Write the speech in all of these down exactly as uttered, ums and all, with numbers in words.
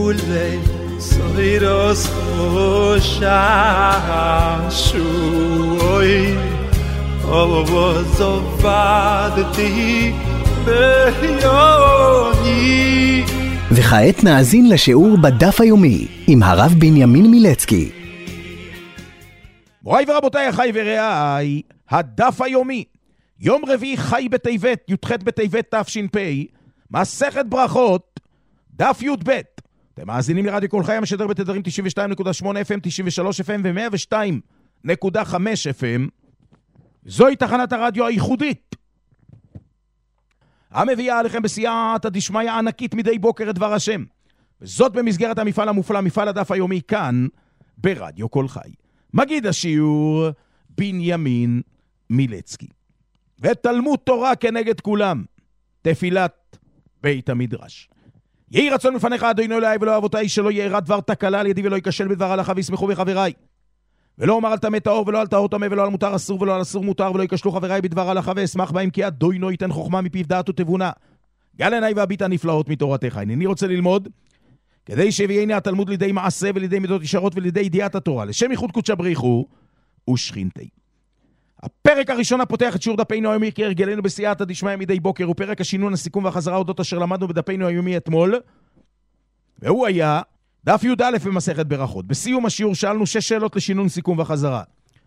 ule soiros shashui ovozovadti beyoni. וכעת נאזין לשיעור בדף היומי עם הרב בנימין מילצקי. מוריי ורבותיי, אחיי ורעיי, הדף היומי, יום רביעי חי בטבת, י"ח בטבת תש"פ, מסכת ברכות, דף י"ב. אתם מאזינים לרדיו כל חי המשדר בתדרים תשעים ושתיים נקודה שמונה אף אם, תשעים ושלוש אף אם ו-מאה ושתיים נקודה חמש אף אם. זוהי תחנת הרדיו הייחודית המביאה עליכם בסייעתא דשמיא ענקית מדי בוקר את דבר השם, וזאת במסגרת המפעל המופלא, מפעל הדף היומי, כאן ברדיו כל חי. מגיד השיעור בנימין מילצקי. ותלמוד תורה כנגד כולם, תפילת בית המדרש. יהי רצון לפניך אדוני אלוהי ולא אבותיי, שלא יארע דבר תקלה על ידי ולא ייכשל בדבר הלכה, וישמחו בחבריי. ולא אומר על טמא טהור ולא על טהור טמא, ולא על מותר אסור ולא על אסור מותר, ולא ייכשלו חבריי בדבר הלכה, ואשמח בהם, כי אדוני ייתן חוכמה מפיו דעת ותבונה. גל עיניי והביט הנפלאות מתורתך. אני רוצה ללמוד כדי שיביאני התלמוד לידי מעשה ולידי מידות ישרות ולידי ידיעת התורה, לשם ייחוד קודשא בריחו ושכינתי. הפרק הראשון הפותח את שיעור דפנו היומי כהרגלנו בסייעתא דשמיא מדי בוקר, הוא פרק השינון, הסיכום והחזרה אודות אשר למדנו בדפנו היומי אתמול, והוא היה דף י"א במסכת ברכות. בסיום השיעור שאלנו שש שאלות לשינון, סיכום וחזרה.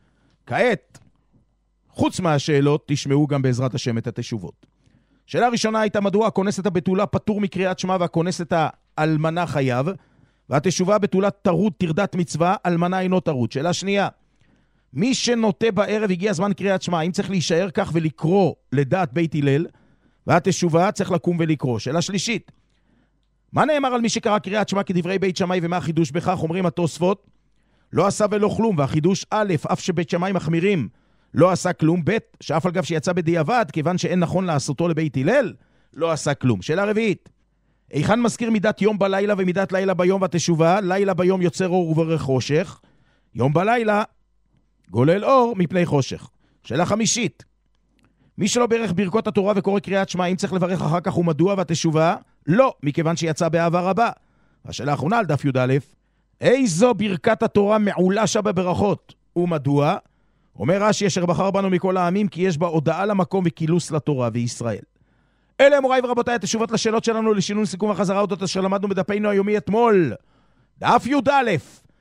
כעת, חוץ מהשאלות, תשמעו גם בעזרת השם את התשובות. שאלה ראשונה הייתה מדוע הכונס את הבתולה פטור מקריאת שמע והכונס את האלמנה חייב, והתשובה בתולת תרות תרדת מצווה, אלמנה אינו תרות. שאלה שנייה, מי שנוטה בערב הגיע זמן קריאת שמע, אם צריך להישאר כך ולקרוא לדעת בית הלל, והתשובה צריך לקום ולקרוא. שאלה שלישית, מה נאמר על מי שקרא קריאת שמע כדברי בית שמאי, ומה החידוש בכך? אומרים התוספות, לא עשה ולא כלום, והחידוש א', אף שבית שמאי מחמירים, לא עשה כלום, ב', שאף על גב שיצא בדיעבד, כיוון שאין נכון לעשותו לבית הלל, לא עשה כלום. שאלה רביעית, היכן מזכיר מידת יום בלילה ומידת לילה ביום? והתשובה, לילה ביום יוצר אור וברך חושך, יום בלילה גולל אור מפני חושך. שאלה חמישית, מי שלא ברך ברכות התורה וקורא קריאת שמע, אם צריך לברך אחר כך ומדוע? והתשובה, לא, מכיוון שיצא באהבה רבה. השאלה האחרונה על דף י"א, איזו ברכת התורה מעולה שבה בברכות ומדוע? אומר רש"י, אשר בחר בנו מכל העמים, כי יש בה הודעה למקום וכילוס לתורה וישראל. אלה מוריי ורבותיי התשובות לשאלות שלנו לשינון, סיכום וחזרה אודות אשר למדנו בדפנו היומי אתמול, דף י"א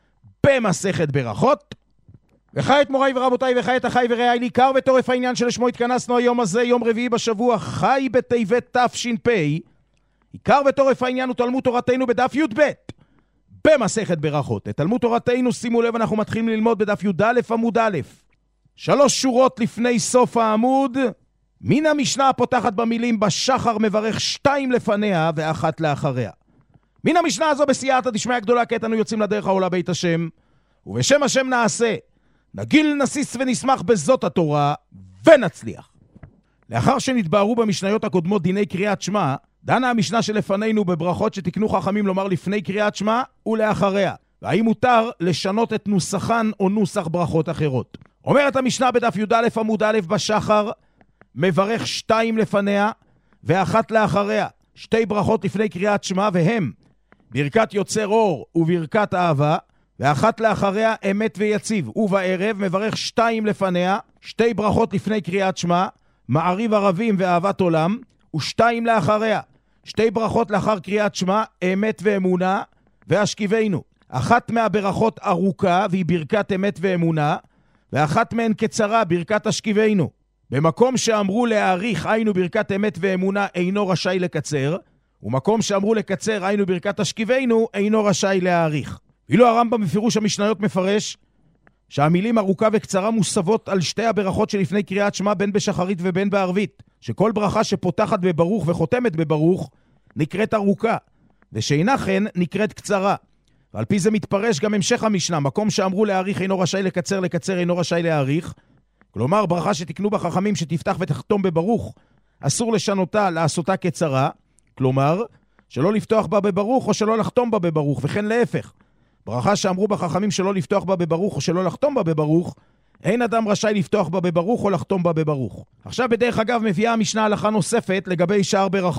במסכת ברכות. וכעת מוריי ורבותיי, וכעת אחיי ורעיי, עיקר וטורף העניין שלשמו התכנסנו היום הזה, יום רביעי בשבוע, חי בטבת תש"פ. עיקר וטורף העניין הוא תלמוד תורתנו בדף י"ב במסכת ברכות. את תלמוד תורתנו, שימו לב, אנחנו מתחילים ללמוד בדף י"א עמוד א', שלוש שורות לפני סוף העמוד, מן המשנה הפותחת במילים בשחר מברך, שתיים לפניה ואחת לאחריה. מן המשנה הזו בסייעתא דשמיא גדולה, כעת אנו יוצאים לדרך העולה בית השם, ובשם השם נעשה, נגיל נסיס ונשמח בזאת התורה ונצליח. לאחר שנתבהרו במשניות הקודמות דיני קריאת שמע, דנה המשנה שלפנינו בברכות שתקנו חכמים לומר לפני קריאת שמע ולאחריה, והאם מותר לשנות את נוסחן או נוסח ברכות אחרות. אומרת המשנה בדף י"א עמוד א', בשחר מברך שתיים לפניה ואחת לאחריה, שתי ברכות לפני קריאת שמע, והם ברכת יוצר אור וברכת אהבה, ואחת לאחריה אמת ויציב. ובערב מברך שתיים לפניה, שתי ברכות לפני קריאת שמע, מעריב ערבים ואהבת עולם, ושתיים לאחריה, שתי ברכות לאחר קריאת שמע, אמת ואמונה והשכיבנו. אחת מהברכות ארוכה והיא ברכת אמת ואמונה, ואחת מהן קצרה, ברכת השכיבנו. במקום שאמרו להאריך, היינו ברכת אמת ואמונה, אינו רשאי לקצר, ומקום שאמרו לקצר, היינו ברכת השכיבנו, אינו רשאי להאריך. ואילו הרמב"ם בפירוש המשניות מפרש שהמילים ארוכה וקצרה מוסבות על שתי הברכות שלפני קריאת שמע, בין בשחרית ובין בערבית, שכל ברכה שפותחת בברוך וחותמת בברוך נקראת ארוכה, ושאינה כן נקראת קצרה. ועל פי זה מתפרש גם המשך המשנה, מקום שאמרו להאריך אינו רשאי לקצר, לקצר אינו רשאי להאריך. כלומר, ברכה שתקנו בחכמים שתפתח ותחתום בברוך, אסור לשנותה, לעשותה קצרה, כלומר, שלא לפתוח בה בברוך או שלא לחתום בה בברוך, וכן להפך. ברכה שאמרו בחכמים שלא לפתוח בה בברוך או שלא לחתום בה בברוך, אין אדם רשאי לפתוח בה בברוך או לחתום בה בברוך. עכשיו בדרך אגב מביאה המשנה הלכה נוספת לגבי שאר ברכות.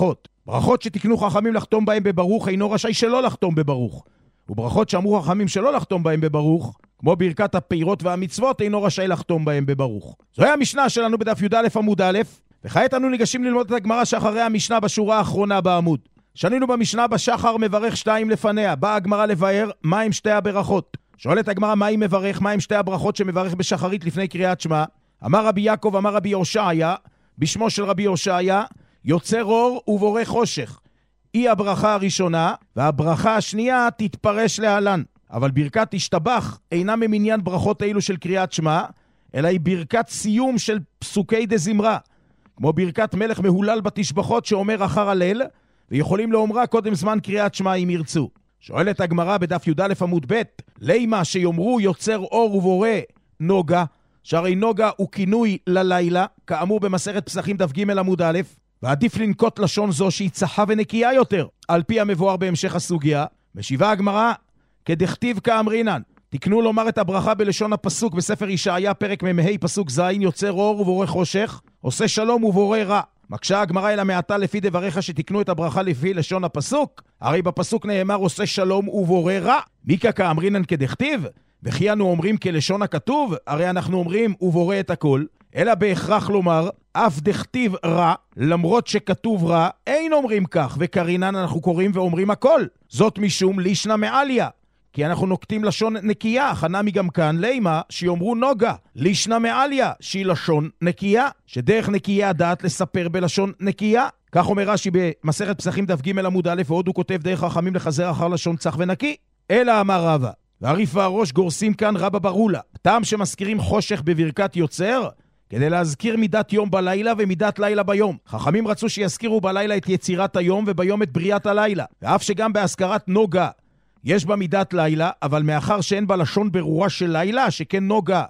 ברכות שתקנו חכמים לחתום בהם בברוך, אינו רשאי שלא לחתום בברוך. וברכות שאמרו חכמים שלא לחתום בהם בברוך, כמו ברכת הפירות והמצוות, אינו רשאי לחתום בהם בברוך. זוהי המשנה שלנו בדף י"א עמוד א', וכעת אנו ניגשים ללמוד את הגמרא שאחרי המשנה בשורה האחרונה בעמוד. שנינו במשנה בשחר מברך שתיים לפניה, באה הגמרא לבאר מהם שתי הברכות. שואלת הגמרא מהי מברך, מהם שתי הברכות שמברך בשחרית לפני קריאת שמע. אמר רבי יעקב, אמר רבי הושעיה, בשמו של רבי הושעיה, יוצר אור ובורא חושך. היא הברכה הראשונה, והברכה השנייה תתפרש להלן. אבל ברכת השתבח אינה ממניין ברכות אלו של קריאת שמע, אלא היא ברכת סיום של פסוקי דזמרה, כמו ברכת מלך מהולל בתשבחות שאומר אחר הלל, ויכולים לאומרה קודם זמן קריאת שמע אם ירצו. שואלת הגמרא בדף י"א עמוד ב', לימה שיאמרו יוצר אור ובורא נוגה, שהרי נוגה הוא כינוי ללילה, כאמור במסכת פסחים דף ג' עמוד א', ועדיף לנקוט לשון זו שהיא צחה ונקייה יותר, על פי המבואר בהמשך הסוגיה. משיבה הגמרא, כדכתיב כאמרינן, תקנו לומר את הברכה בלשון הפסוק בספר ישעיה פרק מ"ה פסוק ז', יוצר אור ובורא חושך, עושה שלום ובורא רע. מקשה הגמרא אל המעטה לפי דבריך שתקנו את הברכה לפי לשון הפסוק, הרי בפסוק נאמר עושה שלום ובורא רע. מיקה כאמרינן כדכתיב, וכי אנו אומרים כלשון הכתוב, הרי אנחנו אומרים ובורא את הכל, אלא בהכרח לומר אף דכתיב רע, למרות שכתוב רע, אין אומרים כך, וקרינן אנחנו קוראים ואומרים הכל. זאת משום לישנה מעליה, כי אנחנו נוקטים לשון נקייה, חנמי גם כאן לימה שיאמרו נוגה, לישנה מעליה, שהיא לשון נקייה, שדרך נקייה הדעת לספר בלשון נקייה. כך אומר רש"י במסכת פסחים דף ג' עמוד א', ועוד הוא כותב דרך חכמים לחזר אחר לשון צח ונקי. אלא אמר רבא, והריף והראש גורסים כאן רבא ברולה, טעם שמזכירים חושך בברכת יוצר, כדי להזכיר מידת יום בלילה ומידת לילה ביום. חכמים רצו שיזכירו בלילה את יצירת היום וביום את בריאת הלילה. ואף שגם בהזכרת נוגה יש בה מידת לילה, אבל מאחר שאין בה לשון ברורה של לילה, שכן נוגה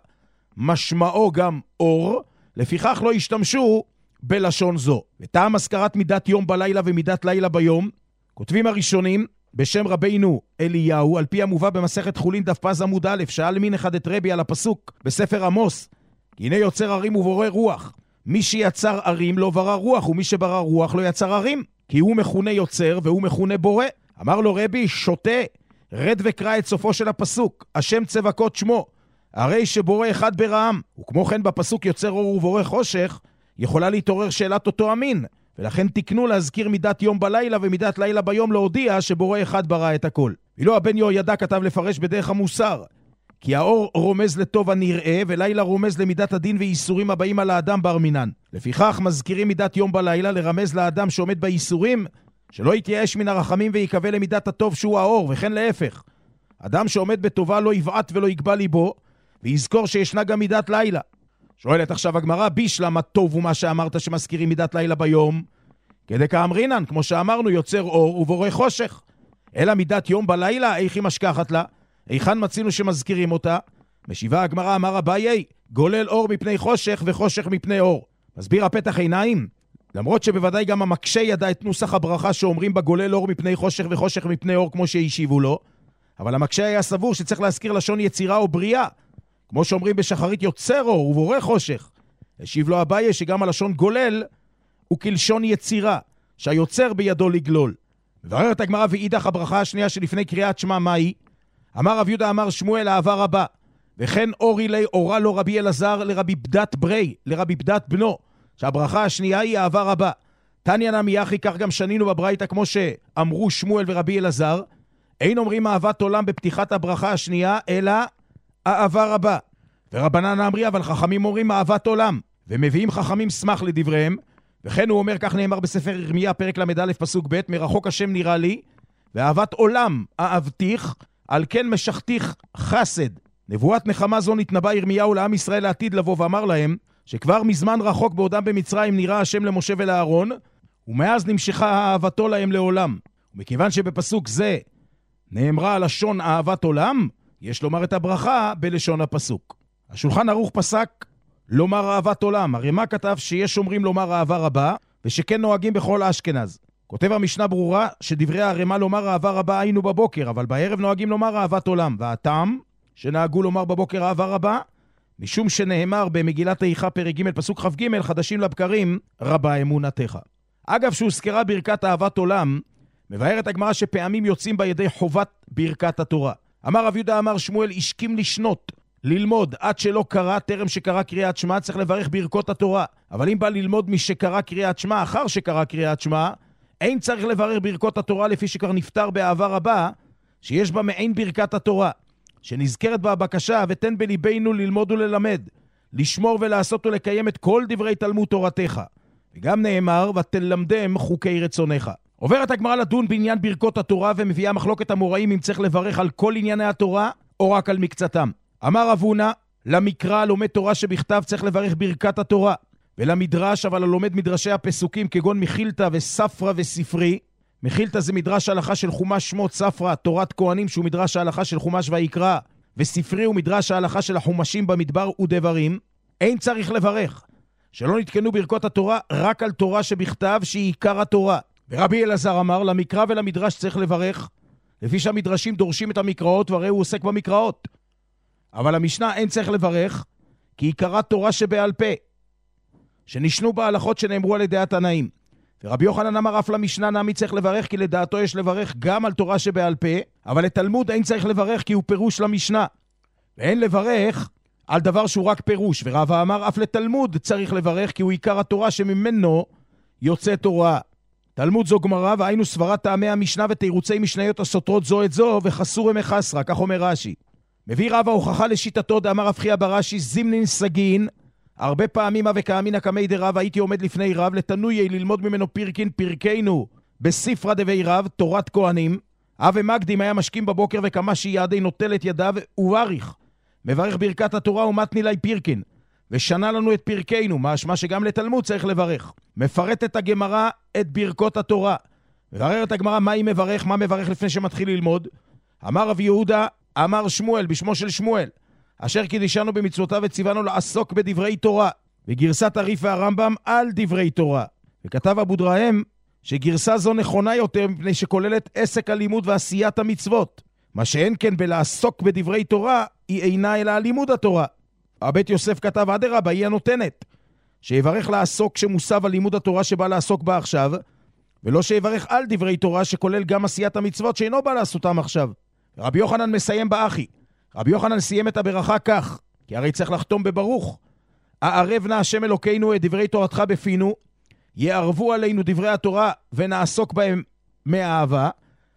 משמעו גם אור, לפיכך לא השתמשו בלשון זו. וטעם הזכרת מידת יום בלילה ומידת לילה ביום, כותבים הראשונים בשם רבינו אליהו, על פי המובא במסכת חולין דף פז עמוד א', שאל מין אחד את רבי על הפסוק בספר עמוס, הנה יוצר ערים ובורא רוח. מי שיצר ערים לא ברא רוח, ומי שברא רוח לא יצר ערים, כי הוא מכונה יוצר והוא מכונה בורא. אמר לו רבי, שוטה, רד וקרא את סופו של הפסוק, השם צבקות שמו, הרי שבורא אחד ברעם. וכמו כן בפסוק יוצר אור ובורא חושך, יכולה להתעורר שאלת אותו המין, ולכן תקנו להזכיר מידת יום בלילה ומידת לילה ביום להודיע שבורא אחד ברא את הכל. ואילו הבן יהוידע כתב לפרש בדרך המוסר, כי האור רומז לטוב הנראה, ולילה רומז למידת הדין ואיסורים הבאים על האדם בר מינן. לפיכך מזכירים מידת יום בלילה לרמז לאדם שעומד באיסורים, שלא יתייאש מן הרחמים ויקווה למידת הטוב שהוא האור, וכן להפך. אדם שעומד בטובה לא יבעט ולא יקבע ליבו, ויזכור שישנה גם מידת לילה. שואלת עכשיו הגמרא, בישלם הטוב ומה שאמרת שמזכירים מידת לילה ביום? כדי כאמרינן, כמו שאמרנו, יוצר אור ובורא חושך. אלא מידת יום בלילה, איך היא משכחת לה? היכן מצינו שמזכירים אותה? משיבה הגמרא, אמר אביי, גולל אור מפני חושך וחושך מפני אור. מסביר הפתח עיניים, למרות שבוודאי גם המקשה ידע את נוסח הברכה שאומרים בגולל אור מפני חושך וחושך מפני אור כמו שהשיבו לו, אבל המקשה היה סבור שצריך להזכיר לשון יצירה או בריאה, כמו שאומרים בשחרית יוצר אור ובורא חושך. השיב לו אביי שגם הלשון גולל הוא כלשון יצירה, שהיוצר בידו לגלול. מבררת הגמרא, ואידך הברכה השנייה שלפני קריאת שמע מהי? אמר רב יהודה אמר שמואל אהבה רבה, וכן אורי לי אורה לו רבי אלעזר לרבי בדת ברי, לרבי בדת בנו, שהברכה השנייה היא אהבה רבה. תניא נמי אחי, כך גם שנינו בברייתא כמו שאמרו שמואל ורבי אלעזר, אין אומרים אהבת עולם בפתיחת הברכה השנייה, אלא אהבה רבה. ורבנן אמרי, אבל חכמים אומרים אהבת עולם, ומביאים חכמים שמח לדבריהם, וכן הוא אומר, כך נאמר בספר ירמיה פרק למד פסוק ב', מרחוק השם נראה לי, ואהבת עולם אהבתיך, על כן משכתיך חסד. נבואת נחמה זו נתנבא ירמיהו לעם ישראל לעתיד לבוא, ואמר להם שכבר מזמן רחוק בעודם במצרים נראה השם למשה ולאהרון, ומאז נמשכה אהבתו להם לעולם. ומכיוון שבפסוק זה נאמרה לשון אהבת עולם, יש לומר את הברכה בלשון הפסוק. השולחן ערוך פסק לומר אהבת עולם, הרי מה כתב שיש אומרים לומר אהבה רבה, ושכן נוהגים בכל אשכנז. כותב המשנה ברורה שדברי הרמה לומר אהבה רבה היינו בבוקר, אבל בערב נוהגים לומר אהבת עולם. והטעם שנהגו לומר בבוקר אהבה רבה, משום שנאמר במגילת איכה פרק ג' פסוק כ"ג, חדשים לבקרים רבה אמונתך. אגב, שהוזכרה ברכת אהבת עולם, מבארת הגמרא שפעמים יוצאים בה ידי חובת ברכת התורה. אמר רב יהודה אמר שמואל, השכים לשנות, ללמוד עד שלא קרא, טרם שקרא קריאת שמע, צריך לברך ברכות התורה. אבל אם בא ללמוד מי שקרא קריאת שמע, אחר שקרא קריאת שמע, אין צריך לברך ברכות התורה לפי שכבר נפטר באהבה רבה, שיש בה מעין ברכת התורה, שנזכרת בה הבקשה, ותן בליבנו ללמוד וללמד, לשמור ולעשות ולקיים את כל דברי תלמוד תורתך. וגם נאמר, ותלמדם חוקי רצונך. עוברת הגמרא לדון בעניין ברכות התורה, ומביאה מחלוקת המוראים אם צריך לברך על כל ענייני התורה, או רק על מקצתם. אמר רב הונא, למקרא לומד תורה שבכתב צריך לברך ברכת התורה, ולמדרש, אבל הלומד מדרשי הפסוקים כגון מחילתא וספרא וספרי. מחילתא זה מדרש ההלכה של חומש שמות, ספרא תורת כהנים שהוא מדרש ההלכה של חומש ויקרא, וספרי הוא מדרש ההלכה של החומשים במדבר ודברים. אין צריך לברך שלא נתקנו ברכות התורה רק על תורה שבכתב שהיא עיקר התורה. ורבי אלעזר אמר, למקרא ולמדרש צריך לברך לפי שהמדרשים דורשים את המקראות, והרי הוא עוסק במקראות. אבל המשנה אין צריך לברך כי עיקרה תורה שבעל פה, שנשנו בהלכות שנאמרו על ידי התנאים. ורבי יוחנן אמר אף למשנה נמי צריך לברך כי לדעתו יש לברך גם על תורה שבעל פה, אבל לתלמוד אין צריך לברך כי הוא פירוש למשנה, ואין לברך על דבר שהוא רק פירוש. ורבא אמר אף לתלמוד צריך לברך כי הוא עיקר התורה שממנו יוצא תורה. תלמוד זו גמרא, והיינו סברת טעמי המשנה ותירוצי משניות הסותרות זו את זו, וחסור מחסרה, כך אומר רש"י. מביא רבא הוכחה לשיטתו, דאמר רב חייא ברש"י, זימנין סגין, הרבה פעמים אבי כאמינא קמי דרב, הייתי עומד לפני רב, לתנויי ללמוד ממנו פירקין פרקנו בספרא דבי רב, תורת כהנים. אבי מקדים היה משכים בבוקר וכמה שיעדי נוטל את ידיו ובריך, מברך ברכת התורה ומתני לי פירקין, ושנה לנו את פרקנו, משמע שגם לתלמוד צריך לברך. מפרט את הגמרא את ברכות התורה, מברר את הגמרא מה היא מברך, מה מברך לפני שמתחיל ללמוד. אמר רב יהודה, אמר שמואל בשמו של שמואל, אשר קידישנו במצוותיו וציוונו לעסוק בדברי תורה, וגרסת הריף והרמב"ם על דברי תורה. וכתב אבו דרהם שגרסה זו נכונה יותר מפני שכוללת עסק הלימוד ועשיית המצוות, מה שאין כן בלעסוק בדברי תורה היא אינה אלא לימוד התורה. הבית יוסף כתב אדרבה, היא הנותנת, שיברך לעסוק שמוסב על לימוד התורה שבא לעסוק בה עכשיו, ולא שיברך על דברי תורה שכולל גם עשיית המצוות שאינו בא לעשותם עכשיו. רבי יוחנן מסיים באחי. רבי יוחנן סיים את הברכה כך, כי הרי צריך לחתום בברוך. הערב נא השם אלוקינו את דברי תורתך בפינו, יערבו עלינו דברי התורה ונעסוק בהם מאהבה,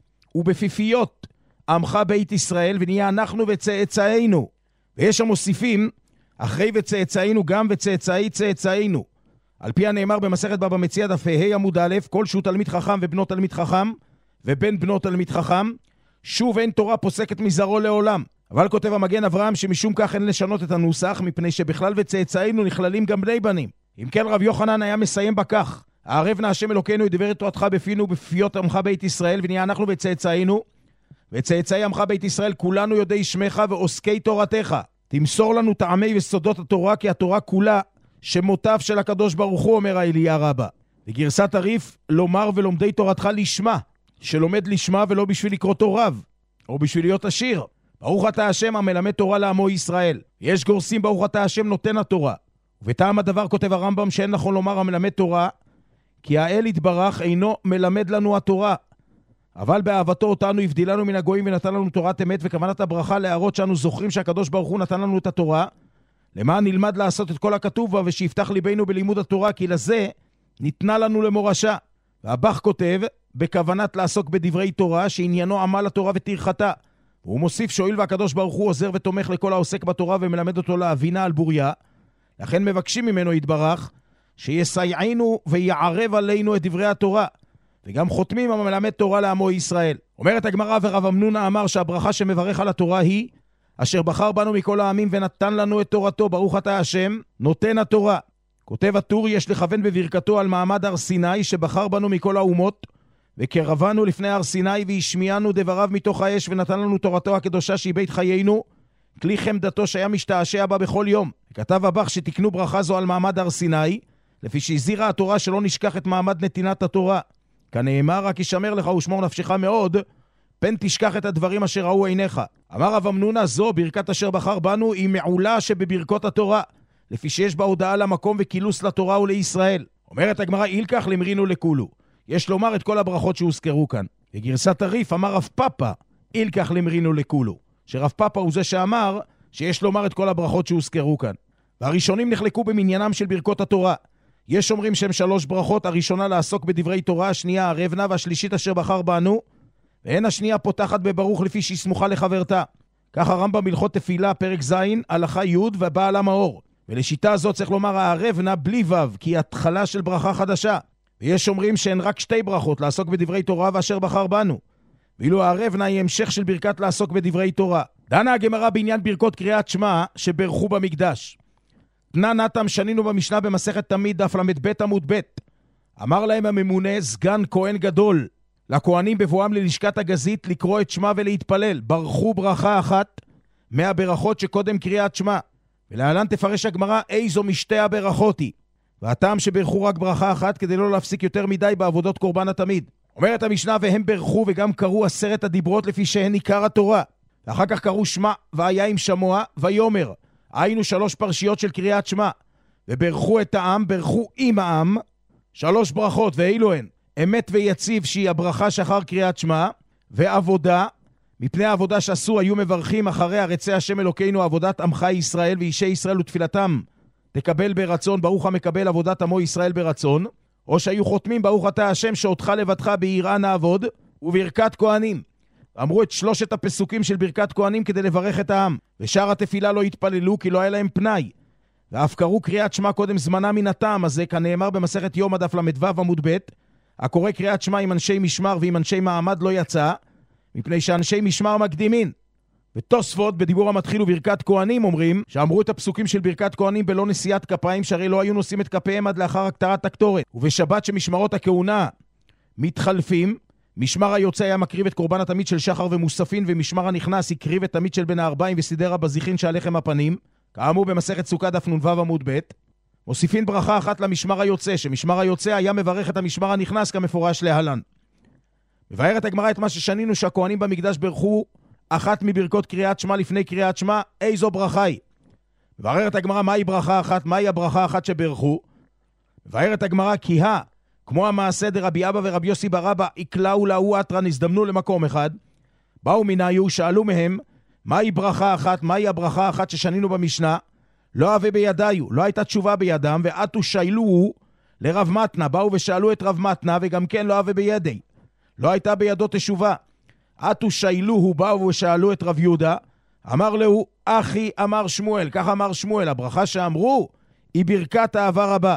ובפיפיות עמך בית ישראל, ונהיה אנחנו וצאצאינו. ויש המוסיפים, אחרי וצאצאינו גם וצאצאי צאצאינו. על פי הנאמר במסכת בבא מציעא דף ה' עמוד א', כל שהוא תלמיד חכם ובנו תלמיד חכם, ובן בנו תלמיד חכם, שוב אין תורה פוסקת מזרעו לעולם. אבל כותב המגן אברהם שמשום כך אין לשנות את הנוסח, מפני שבכלל וצאצאינו נכללים גם בני בנים. אם כן רב יוחנן היה מסיים בכך, הערב נא השם אלוקינו את דברי תורתך בפינו ובפיות עמך בית ישראל, ונהיה אנחנו וצאצאינו וצאצאי עמך בית ישראל כולנו יודעי שמך ועוסקי תורתך. תמסור לנו טעמי וסודות התורה, כי התורה כולה שמותיו של הקדוש ברוך הוא, אומר האליה רבה. בגרסת הריף, לומר ולומדי תורתך לשמה, שלומד לשמה ולא בשביל לקרוא תורב, או בשביל להיות עשיר. ברוך אתה השם המלמד תורה לעמו ישראל. יש גורסים ברוך אתה השם נותן התורה. ובטעם הדבר כותב הרמב"ם שאין נכון לומר המלמד תורה, כי האל יתברך אינו מלמד לנו התורה, אבל באהבתו אותנו הבדילנו מן הגויים ונתן לנו תורת אמת, וכוונת הברכה להראות שאנו זוכרים שהקדוש ברוך הוא נתן לנו את התורה, למען נלמד לעשות את כל הכתוב בה, ושיפתח ליבנו בלימוד התורה, כי לזה ניתנה לנו למורשה. והבח כותב, בכוונת לעסוק בדברי תורה, שעניינו עמל התורה ותרחתה. והוא מוסיף שואל והקדוש ברוך הוא עוזר ותומך לכל העוסק בתורה, ומלמד אותו להבינה על בוריה. לכן מבקשים ממנו יתברך, שיסייענו ויערב עלינו את דברי התורה. וגם חותמים המלמד תורה לעמו ישראל. אומרת הגמרא, ורב אמנונה אמר שהברכה שמברך על התורה היא, אשר בחר בנו מכל העמים ונתן לנו את תורתו, ברוך אתה השם, נותן התורה. כותב הטור, יש לכוון בברכתו על מעמד הר סיני, שבחר בנו מכל האומות, וקרבנו לפני הר סיני, והשמיענו דבריו מתוך האש, ונתן לנו תורתו הקדושה שהיא בית חיינו, כלי חמדתו שהיה משתעשע בה בכל יום. וכתב הבח שתקנו ברכה זו על מעמד הר סיני, לפי שהזהירה התורה שלא נשכח את מעמד נתינת התורה. כנאמר, רק ישמר לך ושמור נפשך מאוד, פן תשכח את הדברים אשר ראו עיניך. אמר רב אמנונה, זו ברכת אשר בחר בנו היא מעולה שבברכות התורה, לפי שיש בה הודעה למקום וכילוס לתורה ולישראל. אומרת הגמרא, אילקח למרינו לכולו. יש לומר את כל הברכות שהוזכרו כאן. בגרסת הריף אמר רב פאפא, אילקח למרינו לכולו. שרב פאפא הוא זה שאמר שיש לומר את כל הברכות שהוזכרו כאן. והראשונים נחלקו במניינם של ברכות התורה. יש אומרים שהם שלוש ברכות, הראשונה לעסוק בדברי תורה, השנייה הרבנה, והשלישית אשר בחר בנו, והן השנייה פותחת בברוך לפי שהיא סמוכה לחברתה. כך הרמב"ם בהלכות תפילה, פרק ז', הלכה י' ובעל המאור. ולשיטה הזאת צריך לומר הרבנה בלי ו', כי היא התחלה של ברכה חדשה. ויש אומרים שהן רק שתי ברכות, לעסוק בדברי תורה ואשר בחר בנו. ואילו הרבנה היא המשך של ברכת לעסוק בדברי תורה. דנה הגמרא בעניין ברכות קריאת שמע שברכו במקדש. תנא נתם שנינו במשנה במסכת תמיד דף למד ב' עמוד ב'. אמר להם הממונה סגן כהן גדול לכהנים בבואם ללשכת הגזית לקרוא את שמע ולהתפלל. ברכו ברכה אחת מהברכות שקודם קריאת שמע. ולהלן תפרש הגמרא איזו משתי הברכות היא. והטעם שברכו רק ברכה אחת כדי לא להפסיק יותר מדי בעבודות קורבן התמיד. אומרת המשנה והם ברכו וגם קראו עשרת הדיברות לפי שהן עיקר התורה. ואחר כך קראו שמע והיה עם שמוע ויומר. היינו שלוש פרשיות של קריאת שמע. וברכו את העם, ברכו עם העם. שלוש ברכות ואילו הן. אמת ויציב שהיא הברכה שאחר קריאת שמע. ועבודה. מפני העבודה שעשו היו מברכים אחרי הרצה השם אלוקינו עבודת עמך ישראל ואישי ישראל ותפילתם. תקבל ברצון ברוך המקבל עבודת עמו ישראל ברצון. או שהיו חותמים ברוך אתה השם שאותך לבדך ביראה נעבוד וברכת כהנים. אמרו את שלושת הפסוקים של ברכת כהנים כדי לברך את העם. ושאר התפילה לא התפללו כי לא היה להם פנאי. ואף קראו קריאת שמע קודם זמנה מן הטעם הזה, כנאמר במסכת יום הדף למדו עמוד ב', הקורא קריאת שמע עם אנשי משמר ועם אנשי מעמד לא יצא, מפני שאנשי משמר מקדימין. ותוספות בדיבור המתחיל וברכת כהנים אומרים שאמרו את הפסוקים של ברכת כהנים בלא נשיאת כפיים, שהרי לא היו נושאים את כפיהם עד לאחר הקטרת הקטורת. ובשבת שמשמרות הכהונה מתחלפים, משמר היוצא היה מקריב את קורבן התמיד של שחר ומוספין, ומשמר הנכנס הקריב את תמיד של בין הארבעים וסידר הבזיחין שעליכם הפנים, כאמור במסכת סוכה דף נ"ו עמוד ב'. מוסיפין ברכה אחת למשמר היוצא, שמשמר היוצא היה מברך את המשמר הנכנס כמפורש להלן. מבארת הגמרא את מה ששנינו שהכהנים במקדש ברכו אחת מברכות קריאת שמע לפני קריאת שמע, איזו ברכה היא? מבארת הגמרא מהי ברכה אחת, מהי הברכה אחת שברכו? מבארת הגמרא כי ה, כמו המעשה דרבי אבא ורבי יוסי ברבא, יקלעו לאו אתרן, הזדמנו למקום אחד, באו מנהיו, שאלו מהם, מהי ברכה אחת, מהי הברכה אחת ששנינו במשנה? לא אהבה בידיו, לא הייתה תשובה בידם, ועתו שיילוהו לרב מתנה, באו ושאלו את רב מתנה, וגם כן לא אהבה בידי. לא הייתה בידו תשובה. עתו שיילוהו, באו ושאלו את רב יהודה, אמר לו, אחי אמר שמואל, כך אמר שמואל, הברכה שאמרו, היא ברכת אהבה רבה.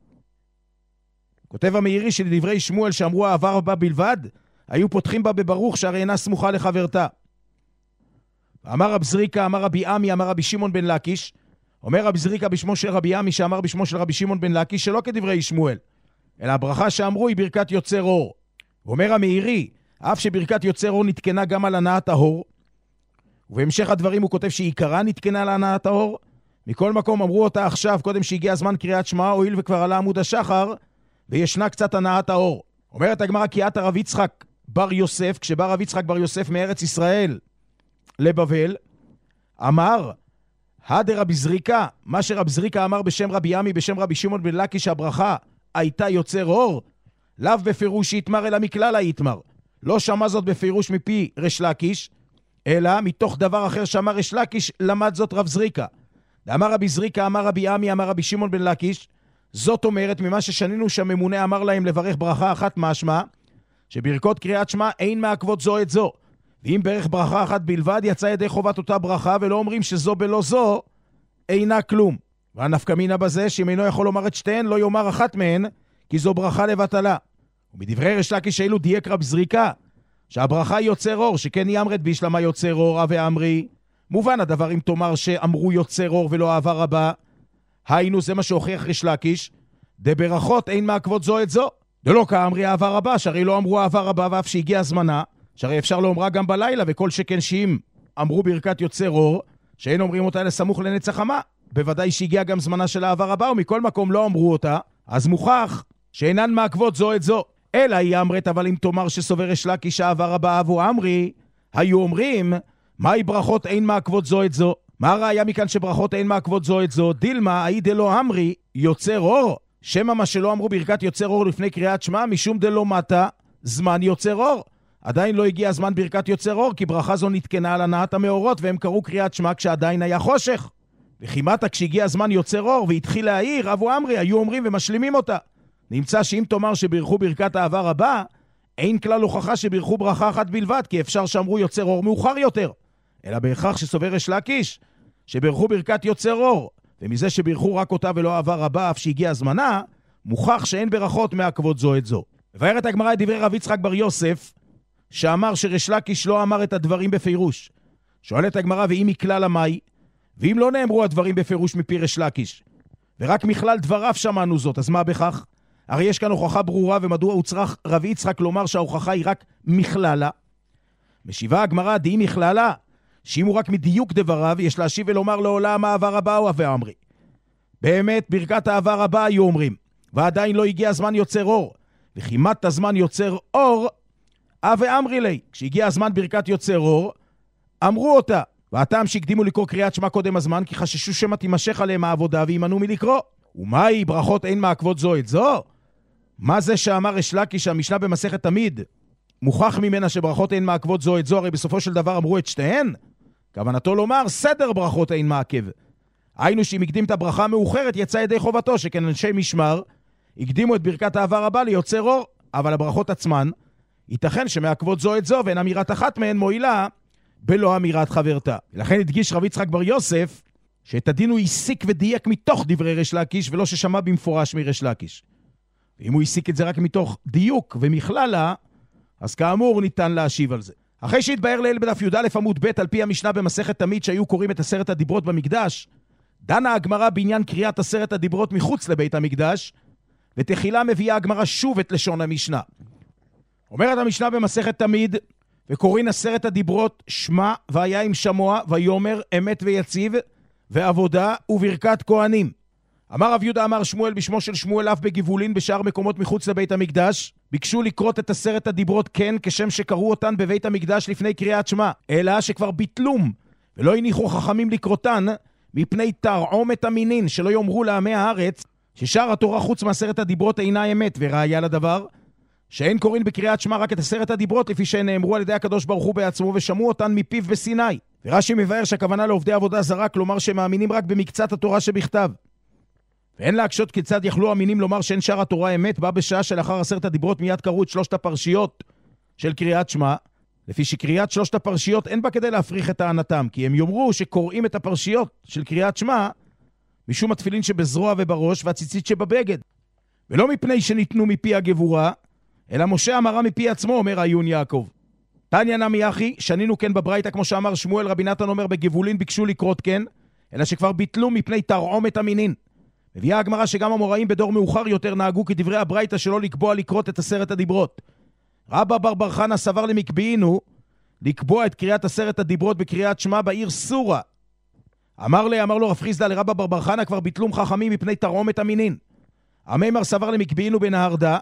כותב המאירי שלדברי שמואל שאמרו אהבה רבה בלבד, היו פותחים בה בברוך שהרי אינה סמוכה לחברתה. אמר רב זריקה, אמר רבי עמי, אמר רבי שמעון בן לקיש, אומר רב זריקה בשמו של רבי עמי שאמר בשמו של רבי שמעון בן לקיש, שלא כדברי שמואל, אלא הברכה שאמרו היא ברכת יוצר אור. ואומר המאירי, אף שברכת יוצר אור נתקנה גם על הנעת ההור, ובהמשך הדברים הוא כותב שעיקרה נתקנה על הנעת ההור, מכל מקום אמרו אותה עכשיו, קודם שהגיע הזמן קריאת שמע, הואיל וכבר עלה עמוד השחר, וישנה קצת הנעת האור. אומרת הגמרא כי עת הרב יצחק בר יוסף, כשבא רב יצחק בר יוסף מארץ ישראל לבבל, אמר, הדר רבי זריקה, מה שרב זריקה אמר בשם רבי עמי, בשם רבי שמעון בן לקיש, שהברכה הייתה יוצר אור, לאו בפירוש יתמר אלא מכלל היתמר. לא שמע זאת בפירוש מפי רש לקיש, אלא מתוך דבר אחר שאמר רש לקיש, למד זאת רב זריקה. אמר רבי זריקה, אמר רבי עמי, אמר רבי שמעון בן לקיש, זאת אומרת ממה ששנינו שהממונה אמר להם לברך ברכה אחת משמע, שברכות קריאת שמע אין מעכבות זו את זו. ואם ברך ברכה אחת בלבד יצא ידי חובת אותה ברכה, ולא אומרים שזו בלא זו אינה כלום. והנפקא מינה בזה שאם אינו יכול לומר את שתיהן לא יאמר אחת מהן, כי זו ברכה לבטלה. ומדברי רש לקיש אילו דייק רב זריקה, שהברכה יוצר אור, שכן יאמרת בישלמה יוצר אור אבי אמרי. מובן הדבר אם תאמר שאמרו יוצר אור ולא אהבה רבה, היינו זה מה שהוכיח רש לקיש, דברכות אין מעכבות זו את זו. דלא כאמרי אהבה רבה, שהרי לא אמרו אהבה רבה ואף שהגיע הזמנה, שהרי אפשר לאומרה גם בלילה, וכל שכן שאם אמרו ברכת יוצר אור, שאין אומרים אותה לסמוך לנצח חמה, בוודאי שהגיע גם זמנה של אהבה רבה, ומכל מקום לא אמרו אותה, אז מוכח שאינן מעכבות זו את זו. אלא היא אמרת, אבל אם תאמר שסובר רש לקיש אהבה רבה אבו אמרי, היו אומרים, מהי ברכות אין מעכבות זו את זו? מה הראיה מכאן שברכות אין מעכבות זו את זו? דילמה, אי דלא אמרי, יוצר אור, שמה מה שלא אמרו ברכת יוצר אור לפני קריאת שמע, משום דלא מטה זמן יוצר אור. עדיין לא הגיע זמן ברכת יוצר אור, כי ברכה זו נתקנה על הנעת המאורות, והם קראו קריאת שמע כשעדיין היה חושך. וכימתה כשהגיע זמן יוצר אור והתחיל להעיר, אבו אמרי, היו אומרים ומשלימים אותה. נמצא שאם תאמר שברכו ברכת אהבה רבה, אין כלל הוכחה שברכו ברכה אחת בלבד, כי אפשר שאמרו יוצר אור מאוחר יותר. אלא בהכרח שסובר ריש לקיש, שברכו ברכת יוצר אור, ומזה שברכו רק אותה ולא אהבה רבה, אף שהגיע זמנה, מוכח שאין ברכות מעכבות זו את זו. מבארת הגמרא את דברי רב יצחק בר יוסף, שאמר שריש לקיש לא אמר את הדברים בפירוש. שואלת הגמרא, ואם מכלל המאי, ואם לא נאמרו הדברים בפירוש מפי ריש לקיש, ורק מכלל דבריו שמענו זאת, אז מה בכך? הרי יש כאן הוכחה ברורה, ומדוע הוא צריך רב יצחק לומר שההוכחה היא רק מכללה? משיבה הגמרא, דהי מכללה, שאם הוא רק מדיוק דבריו, יש להשיב ולומר לעולם אהבה רבה או אבי אמרי. באמת, ברכת אהבה רבה היו אומרים, ועדיין לא הגיע הזמן יוצר אור, וכימת הזמן יוצר אור, אבי אמרי לי. כשהגיע הזמן ברכת יוצר אור, אמרו אותה, והטעם שהקדימו לקרוא קריאת שמע קודם הזמן, כי חששו שמה תימשך עליהם העבודה וימנעו מלקרוא. ומהי ברכות אין מעכבות זו את זו? מה זה שאמר ריש לקיש שהמשנה במסכת תמיד מוכח ממנה שברכות אין מעכבות זו את זו? הרי בסופו של דבר אמרו את שתיהן. כוונתו לומר סדר ברכות אין מעכב. היינו שאם הקדים את הברכה מאוחרת יצא ידי חובתו, שכן אנשי משמר הקדימו את ברכת אהבה רבה ליוצר אור, אבל הברכות עצמן ייתכן שמעכבות זו את זו, ואין אמירת אחת מהן מועילה בלא אמירת חברתה. ולכן הדגיש רב יצחק בר יוסף שאת הדין הוא הסיק ודייק מתוך דברי ריש לקיש, ולא ששמע במפורש מריש לקיש. ואם הוא הסיק את זה רק מתוך דיוק ומכללה, אז כאמור ניתן להשיב על זה. אחרי שהתבאר לאל בדף י"א עמוד ב' על פי המשנה במסכת תמיד שהיו קוראים את עשרת הדיברות במקדש, דנה הגמרא בעניין קריאת עשרת הדיברות מחוץ לבית המקדש, ותחילה מביאה הגמרא שוב את לשון המשנה. אומרת המשנה במסכת תמיד, וקוראים עשרת הדיברות שמע והיה עם שמוע ויומר אמת ויציב ועבודה וברכת כהנים. אמר רב יהודה אמר שמואל בשמו של שמואל אף בגבולין בשאר מקומות מחוץ לבית המקדש, ביקשו לקרות את עשרת הדיברות כן כשם שקראו אותן בבית המקדש לפני קריאת שמע, אלא שכבר ביטלום ולא הניחו חכמים לקרותן מפני תרעומת המינין, שלא יאמרו לעמי הארץ ששאר התורה חוץ מעשרת הדיברות אינה אמת. וראיה לדבר שאין קוראים בקריאת שמע רק את עשרת הדיברות לפי שהן נאמרו על ידי הקדוש ברוך הוא בעצמו ושמעו אותן מפיו בסיני. ורש"י מבאר שהכוונה לעובדי עבודה זרה, כלומר שמאמינים רק במקצת התורה שבכתב. ואין להקשות כיצד יכלו המינים לומר שאין שאר התורה אמת, בא בשעה שלאחר עשרת הדיברות מיד קראו את שלושת הפרשיות של קריאת שמע, לפי שקריאת שלושת הפרשיות אין בה כדי להפריך את טענתם, כי הם יאמרו שקוראים את הפרשיות של קריאת שמע משום התפילין שבזרוע ובראש והציצית שבבגד, ולא מפני שניתנו מפי הגבורה, אלא משה אמרה מפי עצמו, אומר עיון יעקב. תניא נמי אחי, שנינו כן בברייתא כמו שאמר שמואל, רבי נתן אומר בגבולין ביקשו לקרות כן, אלא שכבר ביטלו מפני תרעומת המינין. מביאה הגמרא שגם המוראים בדור מאוחר יותר נהגו כדברי הברייתא שלא לקבוע לקרות את עשרת הדיברות. רבא בר בר חנא סבר למקביעינו לקבוע את קריאת עשרת הדיברות בקריאת שמע בעיר סורה. אמר לי, אמר לו רב חיסדא לרבא בר בר חנא, כבר ביטלום חכמים מפני תרעומת המינין. המימר סבר למקביעינו בנהרדה,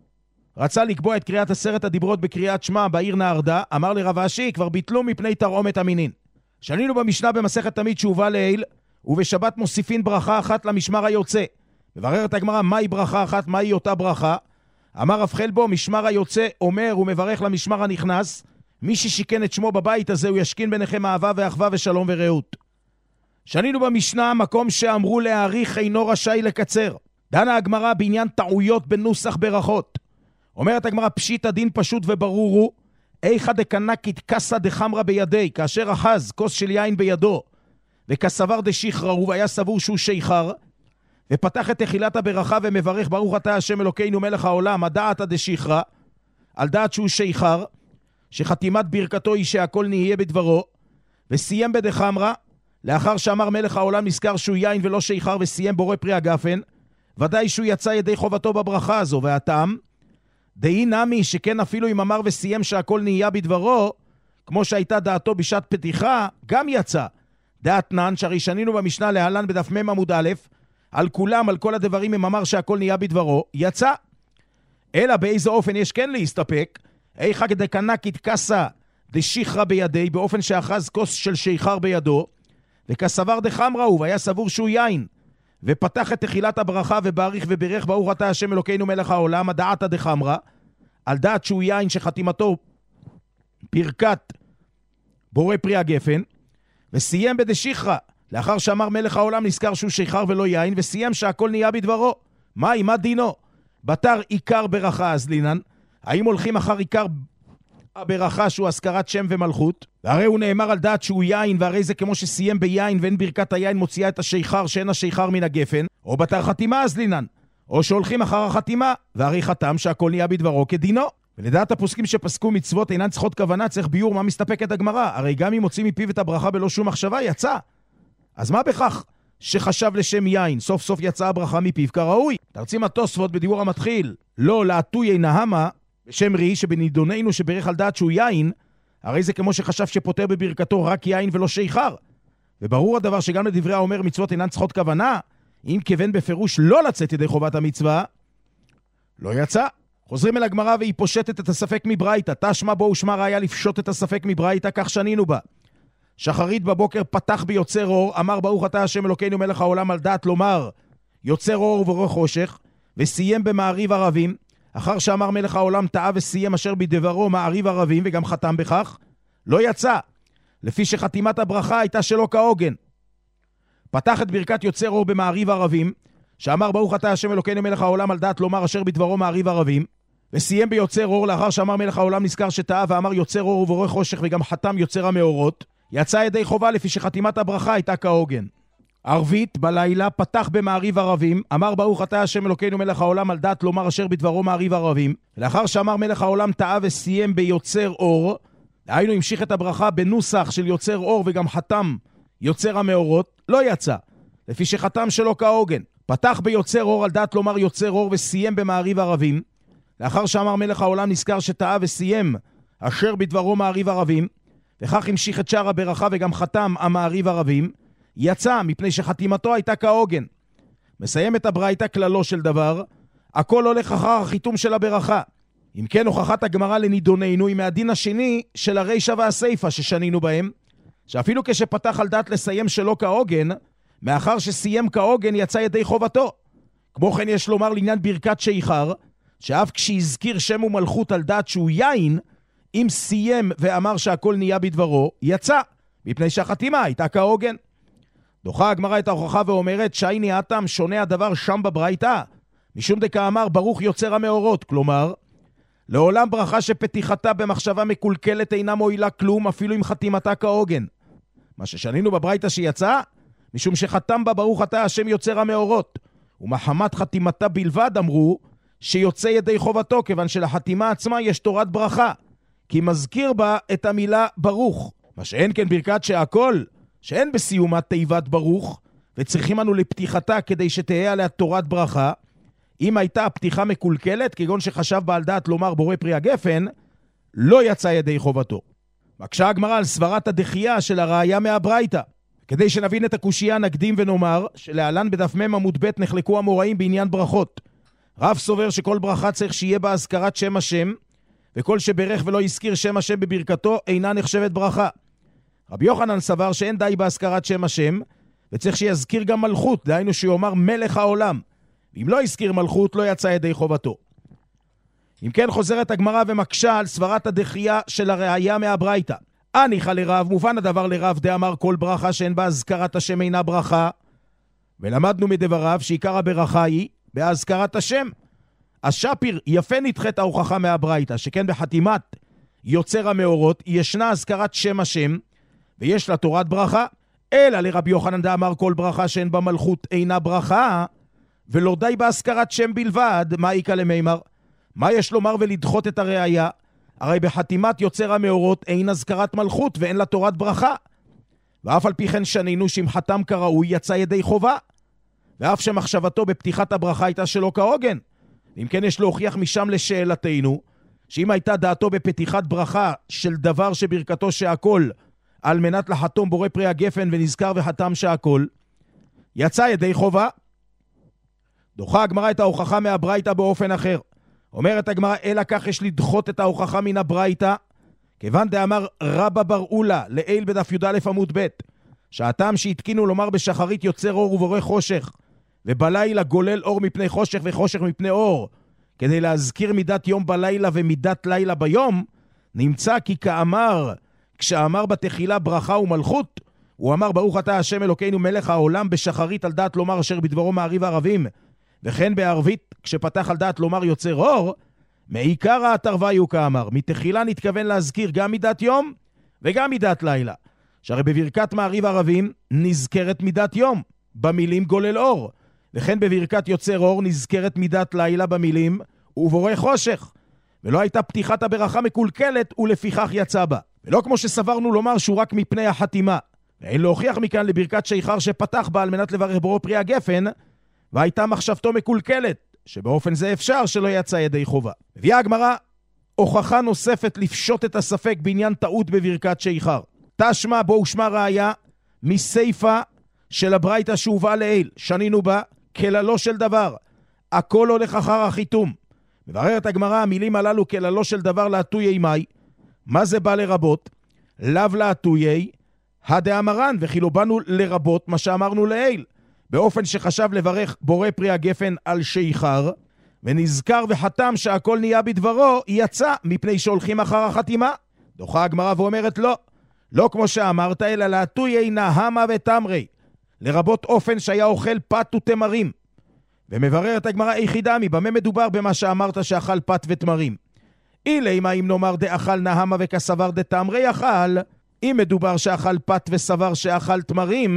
רצה לקבוע את קריאת עשרת הדיברות בקריאת שמע בעיר נהרדה, אמר לי רב אשי, כבר ביטלו מפני תרעומת המינין. שנינו במשנה במסכת תמיד שהובא לעיל, ובשבת מוסיפין ברכה אחת למשמר היוצא. מבררת הגמרא, מהי ברכה אחת, מהי אותה ברכה? אמר רב חלבו, משמר היוצא אומר ומברך למשמר הנכנס, מי ששיקן את שמו בבית הזה הוא ישכין ביניכם אהבה ואחווה ושלום ורעות. שנינו במשנה, מקום שאמרו להאריך אינו רשאי לקצר. דנה הגמרא בעניין טעויות בנוסח ברכות. אומרת הגמרא, פשיט הדין פשוט וברור הוא, איכא דקנקית קסא דחמרא בידי, כאשר אחז כוס של יין בידו, וכסבר דשיחרא והיה סבור שהוא שיחר, ופתח את תחילת הברכה ומברך ברוך אתה השם אלוקינו מלך העולם, הדעת דשיחרא, על דעת שהוא שיחר, שחתימת ברכתו היא שהכל נהיה בדברו, וסיים בדחמרא, לאחר שאמר מלך העולם נזכר שהוא יין ולא שיחר וסיים בורא פרי הגפן, ודאי שהוא יצא ידי חובתו בברכה הזו. והטעם, דהי נמי שכן אפילו אם אמר וסיים שהכל נהיה בדברו, כמו שהייתה דעתו בשעת פתיחה, גם יצא. דעת נן שהרי שנינו במשנה להלן בדף מ' עמוד א', על כולם, על כל הדברים אם אמר שהכל נהיה בדברו, יצא. אלא באיזה אופן יש כן להסתפק, איכא דקנקית קסא דשיחרא בידי, באופן שאחז כוס של שיחר בידו, וכסבר דחמרא הוא, והיה סבור שהוא יין, ופתח את תחילת הברכה ובעריך וברך ברוך אתה השם אלוקינו מלך העולם, הדעתה דחמרה, על דעת שהוא יין שחתימתו פרקת בורא פרי הגפן, וסיים בדשיחרא, לאחר שאמר מלך העולם נזכר שהוא שיכר ולא יין, וסיים שהכל נהיה בדברו. מהי, מה דינו? בתר עיקר ברכה אזלינן, האם הולכים אחר עיקר הברכה שהוא הזכרת שם ומלכות? והרי הוא נאמר על דעת שהוא יין, והרי זה כמו שסיים ביין ואין ברכת היין מוציאה את השיכר שאין השיכר מן הגפן, או בתר חתימה אזלינן, או שהולכים אחר החתימה, והרי חתם שהכל נהיה בדברו כדינו. ולדעת הפוסקים שפסקו מצוות אינן צריכות כוונה, צריך ביור מה מסתפקת הגמרא. הרי גם אם מוצאים מפיו את הברכה בלא שום מחשבה, יצא. אז מה בכך שחשב לשם יין, סוף סוף יצאה הברכה מפיו כראוי? תרצים התוספות בדיבור המתחיל, לא לעטוי נהמה, בשם ראי שבנידוננו שברך על דעת שהוא יין, הרי זה כמו שחשב שפותר בברכתו רק יין ולא שיכר. וברור הדבר שגם לדברי האומר מצוות אינן צריכות כוונה, אם כיוון בפירוש לא לצאת ידי חובת המצווה, לא יצא. חוזרים אל הגמרא והיא פושטת את הספק מברייתא, תשמע בו ושמע ראיה לפשוט את הספק מברייתא, כך שנינו בה. שחרית בבוקר פתח ביוצר אור, אמר ברוך אתה השם אלוקינו מלך העולם, על דעת לומר יוצר אור וברא חושך, וסיים במעריב ערבים, אחר שאמר מלך העולם טעה וסיים אשר בדברו מעריב ערבים, וגם חתם בכך, לא יצא, לפי שחתימת הברכה הייתה שלא כהוגן. פתח את ברכת יוצר אור במעריב ערבים, שאמר ברוך אתה השם אלוקינו מלך העולם, על דעת לומר אשר בדברו מעריב ערבים, וסיים ביוצר אור, לאחר שאמר מלך העולם נזכר שטעה ואמר יוצר אור וברא חושך, וגם חתם יוצר המאורות, יצא ידי חובה לפי שחתימת הברכה הייתה כהוגן. ערבית בלילה פתח במעריב ערבים, אמר ברוך אתה השם אלוקינו מלך העולם, על דעת לומר אשר בדברו מעריב ערבים, לאחר שאמר מלך העולם טעה וסיים ביוצר אור, היינו המשיך את הברכה בנוסח של יוצר אור וגם חתם יוצר המאורות, לא יצא, לפי שחתם שלא כהוגן. פתח ביוצר אור על דעת לומר יוצר אור וסיים במעריב ערבים, לאחר שאמר מלך העולם נזכר שטעה וסיים אשר בדברו מעריב ערבים, וכך המשיך את שאר הברכה וגם חתם המעריב ערבים, יצא מפני שחתימתו הייתה כהוגן. מסיים את הברייתא כללו של דבר, הכל הולך אחר החיתום של הברכה. אם כן הוכחת הגמרא לנידוננו היא מהדין השני של הרישא והסיפא ששנינו בהם, שאפילו כשפתח על דעת לסיים שלא כהוגן, מאחר שסיים כהוגן יצא ידי חובתו. כמו כן יש לומר לעניין ברכת שיכר, שאף כשהזכיר שם ומלכות על דעת שהוא יין, אם סיים ואמר שהכל נהיה בדברו, יצא, מפני שהחתימה הייתה כהוגן. דוחה הגמרא את ההוכחה ואומרת, שהייני הטעם שונה הדבר שם בברייתא, משום דקאמר ברוך יוצר המאורות, כלומר, לעולם ברכה שפתיחתה במחשבה מקולקלת אינה מועילה כלום, אפילו אם חתימתה כהוגן. מה ששנינו בברייתא שיצא, משום שחתם בה ברוך אתה השם יוצר המאורות, ומחמת חתימתה בלבד אמרו שיוצא ידי חובתו, כיוון שלחתימה עצמה יש תורת ברכה, כי מזכיר בה את המילה ברוך. מה שאין כן ברכת שהכל, שאין בסיומת תיבת ברוך, וצריכים אנו לפתיחתה כדי שתהיה עליה תורת ברכה. אם הייתה הפתיחה מקולקלת, כגון שחשב בעל דעת לומר בורא פרי הגפן, לא יצא ידי חובתו. מקשה הגמרא על סברת הדחייה של הראיה מהברייתא. כדי שנבין את הקושייה נקדים ונאמר, שלהלן בדף מ' עמוד ב' נחלקו המוראים בעניין ברכות. רב סובר שכל ברכה צריך שיהיה בה הזכרת שם השם, וכל שברך ולא יזכיר שם השם בברכתו אינה נחשבת ברכה. רבי יוחנן סבר שאין די בהזכרת שם השם, וצריך שיזכיר גם מלכות, דהיינו שיאמר מלך העולם. ואם לא יזכיר מלכות, לא יצא ידי חובתו. אם כן חוזרת הגמרא ומקשה על סברת הדחייה של הראיה מהברייתא. אניחא לרב, מובן הדבר לרב דאמר כל ברכה שאין בה הזכרת השם אינה ברכה, ולמדנו מדבריו שעיקר הברכה היא בהזכרת השם. אז שפיר יפה נדחת ההוכחה מהברייתא, שכן בחתימת יוצר המאורות ישנה הזכרת שם השם, ויש לה תורת ברכה, אלא לרבי יוחנן דאמר כל ברכה שאין בה מלכות אינה ברכה, ולא די בהזכרת שם בלבד, מה איקא למימר? מה יש לומר ולדחות את הראיה? הרי בחתימת יוצר המאורות אין הזכרת מלכות ואין לה תורת ברכה. ואף על פי כן שנינו שאם חתם כראוי יצא ידי חובה, ואף שמחשבתו בפתיחת הברכה הייתה שלא כהוגן. אם כן יש להוכיח משם לשאלתנו, שאם הייתה דעתו בפתיחת ברכה של דבר שברכתו שהכל, על מנת לחתום בורא פרי הגפן ונזכר וחתם שהכל, יצא ידי חובה. דוחה הגמרא את ההוכחה מהברייתא באופן אחר. אומרת הגמרא, אלא כך יש לדחות את ההוכחה מן הברייתא, כיוון דאמר רבא בר אולה לעיל בדף י"א עמוד ב', שהטעם שהתקינו לומר בשחרית יוצר אור ובורא חושך, ובלילה גולל אור מפני חושך וחושך מפני אור, כדי להזכיר מידת יום בלילה ומידת לילה ביום, נמצא כי כאמר, כשאמר בתחילה ברכה ומלכות, הוא אמר ברוך אתה השם אלוקינו מלך העולם בשחרית על דעת לומר אשר בדברו מעריב הערבים, וכן בערבית כשפתח על דעת לומר יוצר אור, מעיקר התרוויו כאמר, מתחילה נתכוון להזכיר גם מידת יום וגם מידת לילה, שהרי בברכת מעריב ערבים נזכרת מידת יום במילים גולל אור, וכן בברכת יוצר אור נזכרת מידת לילה במילים ובורא חושך, ולא הייתה פתיחת הברכה מקולקלת ולפיכך יצא בה, ולא כמו שסברנו לומר שהוא רק מפני החתימה, ואין להוכיח מכאן לברכת שיכר שפתח בה על מנת לברך בורא פרי הגפן, והייתה מחשבתו מקולקלת, שבאופן זה אפשר שלא יצא ידי חובה. הביאה הגמרא הוכחה נוספת לפשוט את הספק בעניין טעות בברכת שיכר. תשמע בו ושמע ראיה מסייפה של הברייתא שהובאה לעיל, שנינו בה כללו של דבר, הכל הולך אחר החיתום. מבררת הגמרא המילים הללו כללו של דבר להטויי מי, מה זה בא לרבות? לאו להטויי הדאמרן, וכי לא באנו לרבות מה שאמרנו לעיל, באופן שחשב לברך בורא פרי הגפן על שיכר, ונזכר וחתם שהכל נהיה בדברו, יצא מפני שהולכים אחר החתימה. דוחה הגמרא ואומרת לא, לא כמו שאמרת, אלא להטויי נהמה ותמרי, לרבות אופן שהיה אוכל פת ותמרים. ומבררת הגמרא איכידמי, במה מדובר במה שאמרת שאכל פת ותמרים? אילי מה אם נאמר דאכל נהמה וכסבר דתמרי אכל, אם מדובר שאכל פת וסבר שאכל תמרים,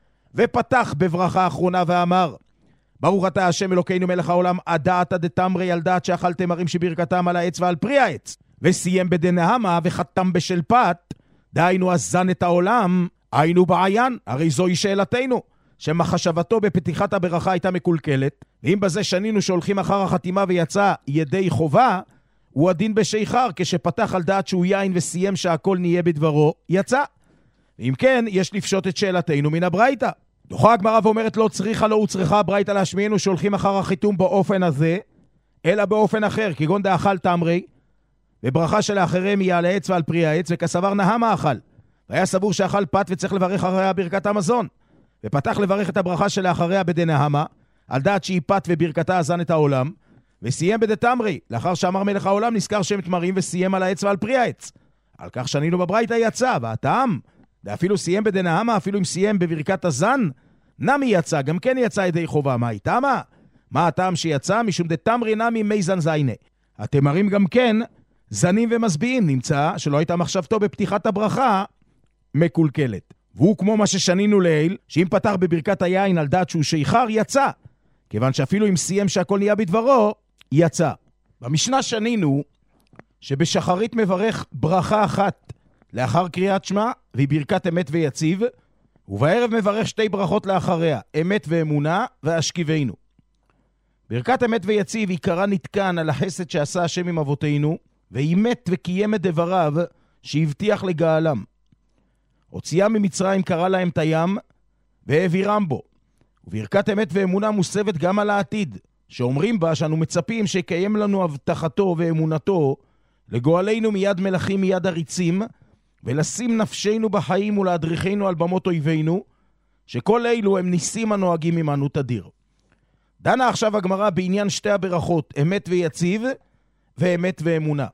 ופתח בברכה האחרונה ואמר, ברוך אתה השם אלוקינו מלך העולם, הדעת דתמרי על דעת שאכל תמרים שברכתם על העץ ועל פרי העץ, וסיים בדנהמה וחתם בשל פת, דהיינו הזן את העולם, היינו בעיין, הרי זוהי שאלתנו, שמחשבתו בפתיחת הברכה הייתה מקולקלת, ואם בזה שנינו שהולכים אחר החתימה ויצא ידי חובה, הוא הדין בשיכר, כשפתח על דעת שהוא יין וסיים שהכל נהיה בדברו, יצא. ואם כן, יש לפשוט את שאלתנו מן הברייתא. דוחה הגמרא ואומרת לא צריכה לא וצריכה הברייתא להשמיענו שהולכים אחר החיתום באופן הזה, אלא באופן אחר, כגון דאכל תמרי, וברכה שלאחריהם היא על העץ ועל פרי העץ, וכסבר נהמה אכל. והיה סבור שאכל פת וצריך לברך אחריה ברכת המזון. ופתח לברך את הברכה שלאחריה בדנהמה, על דעת שהיא פת וברכתה הזן את העולם, וסיים בדתמרי, לאחר שאמר מלך העולם נזכר שם תמרים וסיים על העץ ועל פרי העץ. על כך שנינו בברייתא יצא, והטעם, ואפילו סיים בדנהמה, אפילו אם סיים בברכת הזן, נמי יצא, גם כן יצא ידי חובה. מה הייתה מה? מה הטעם שיצא? משום דתמרי נמי מי זן זיינה. התמרים גם כן זנים ומסביעים, נמצא שלא הייתה מחשבתו בפתיחת הברכה מקולקלת. והוא כמו מה ששנינו לעיל, שאם פתח בברכת היין על דעת שהוא שיכר, יצא. כיוון שאפילו אם סיים שהכל נהיה בדברו, יצא. במשנה שנינו שבשחרית מברך ברכה אחת לאחר קריאת שמע, והיא ברכת אמת ויציב, ובערב מברך שתי ברכות לאחריה, אמת ואמונה והשכיבנו. ברכת אמת ויציב עיקרה נתקן על החסד שעשה השם עם אבותינו, ואימת וקיים את דבריו שהבטיח לגאלם. הוציאה ממצרים קרא להם את הים והעבירם בו. וברכת אמת ואמונה מוסבת גם על העתיד, שאומרים בה שאנו מצפים שיקיים לנו הבטחתו ואמונתו לגואלנו מיד מלכים מיד עריצים, ולשים נפשנו בחיים ולהדריכנו על במות אויבינו, שכל אלו הם ניסים הנוהגים עמנו תדיר. דנה עכשיו הגמרא בעניין שתי הברכות, אמת ויציב ואמת ואמונה.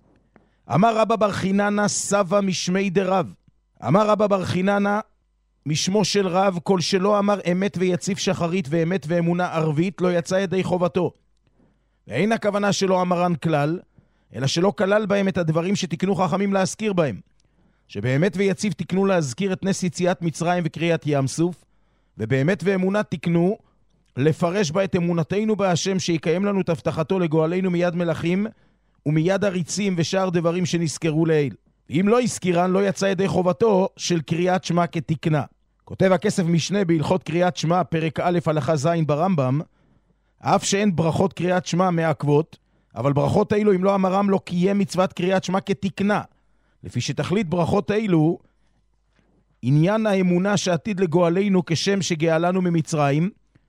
אמר רבא בר חיננה סבא משמי דרב. אמר רבא בר חיננה משמו של רב, כל שלא אמר אמת ויציב שחרית ואמת ואמונה ערבית, לא יצא ידי חובתו. ואין הכוונה שלא אמרן כלל, אלא שלא כלל בהם את הדברים שתקנו חכמים להזכיר בהם. שבאמת ויציב תקנו להזכיר את נס יציאת מצרים וקריאת ים סוף, ובאמת ואמונה תקנו לפרש בה את אמונתנו בהשם שיקיים לנו את הבטחתו לגואלנו מיד מלכים ומיד עריצים ושאר דברים שנזכרו לעיל. אם לא הזכירן, לא יצא ידי חובתו של קריאת שמע כתקנה. כותב הכסף משנה בהלכות קריאת שמע, פרק א' הלכה ז' ברמב"ם, אף שאין ברכות קריאת שמע מעכבות, אבל ברכות אילו אם לא אמרם לא קיים מצוות קריאת שמע כתקנה. לפי שתכלית ברכות אילו, עניין האמונה שעתיד לגואלנו כשם שגאלנו ממצרים,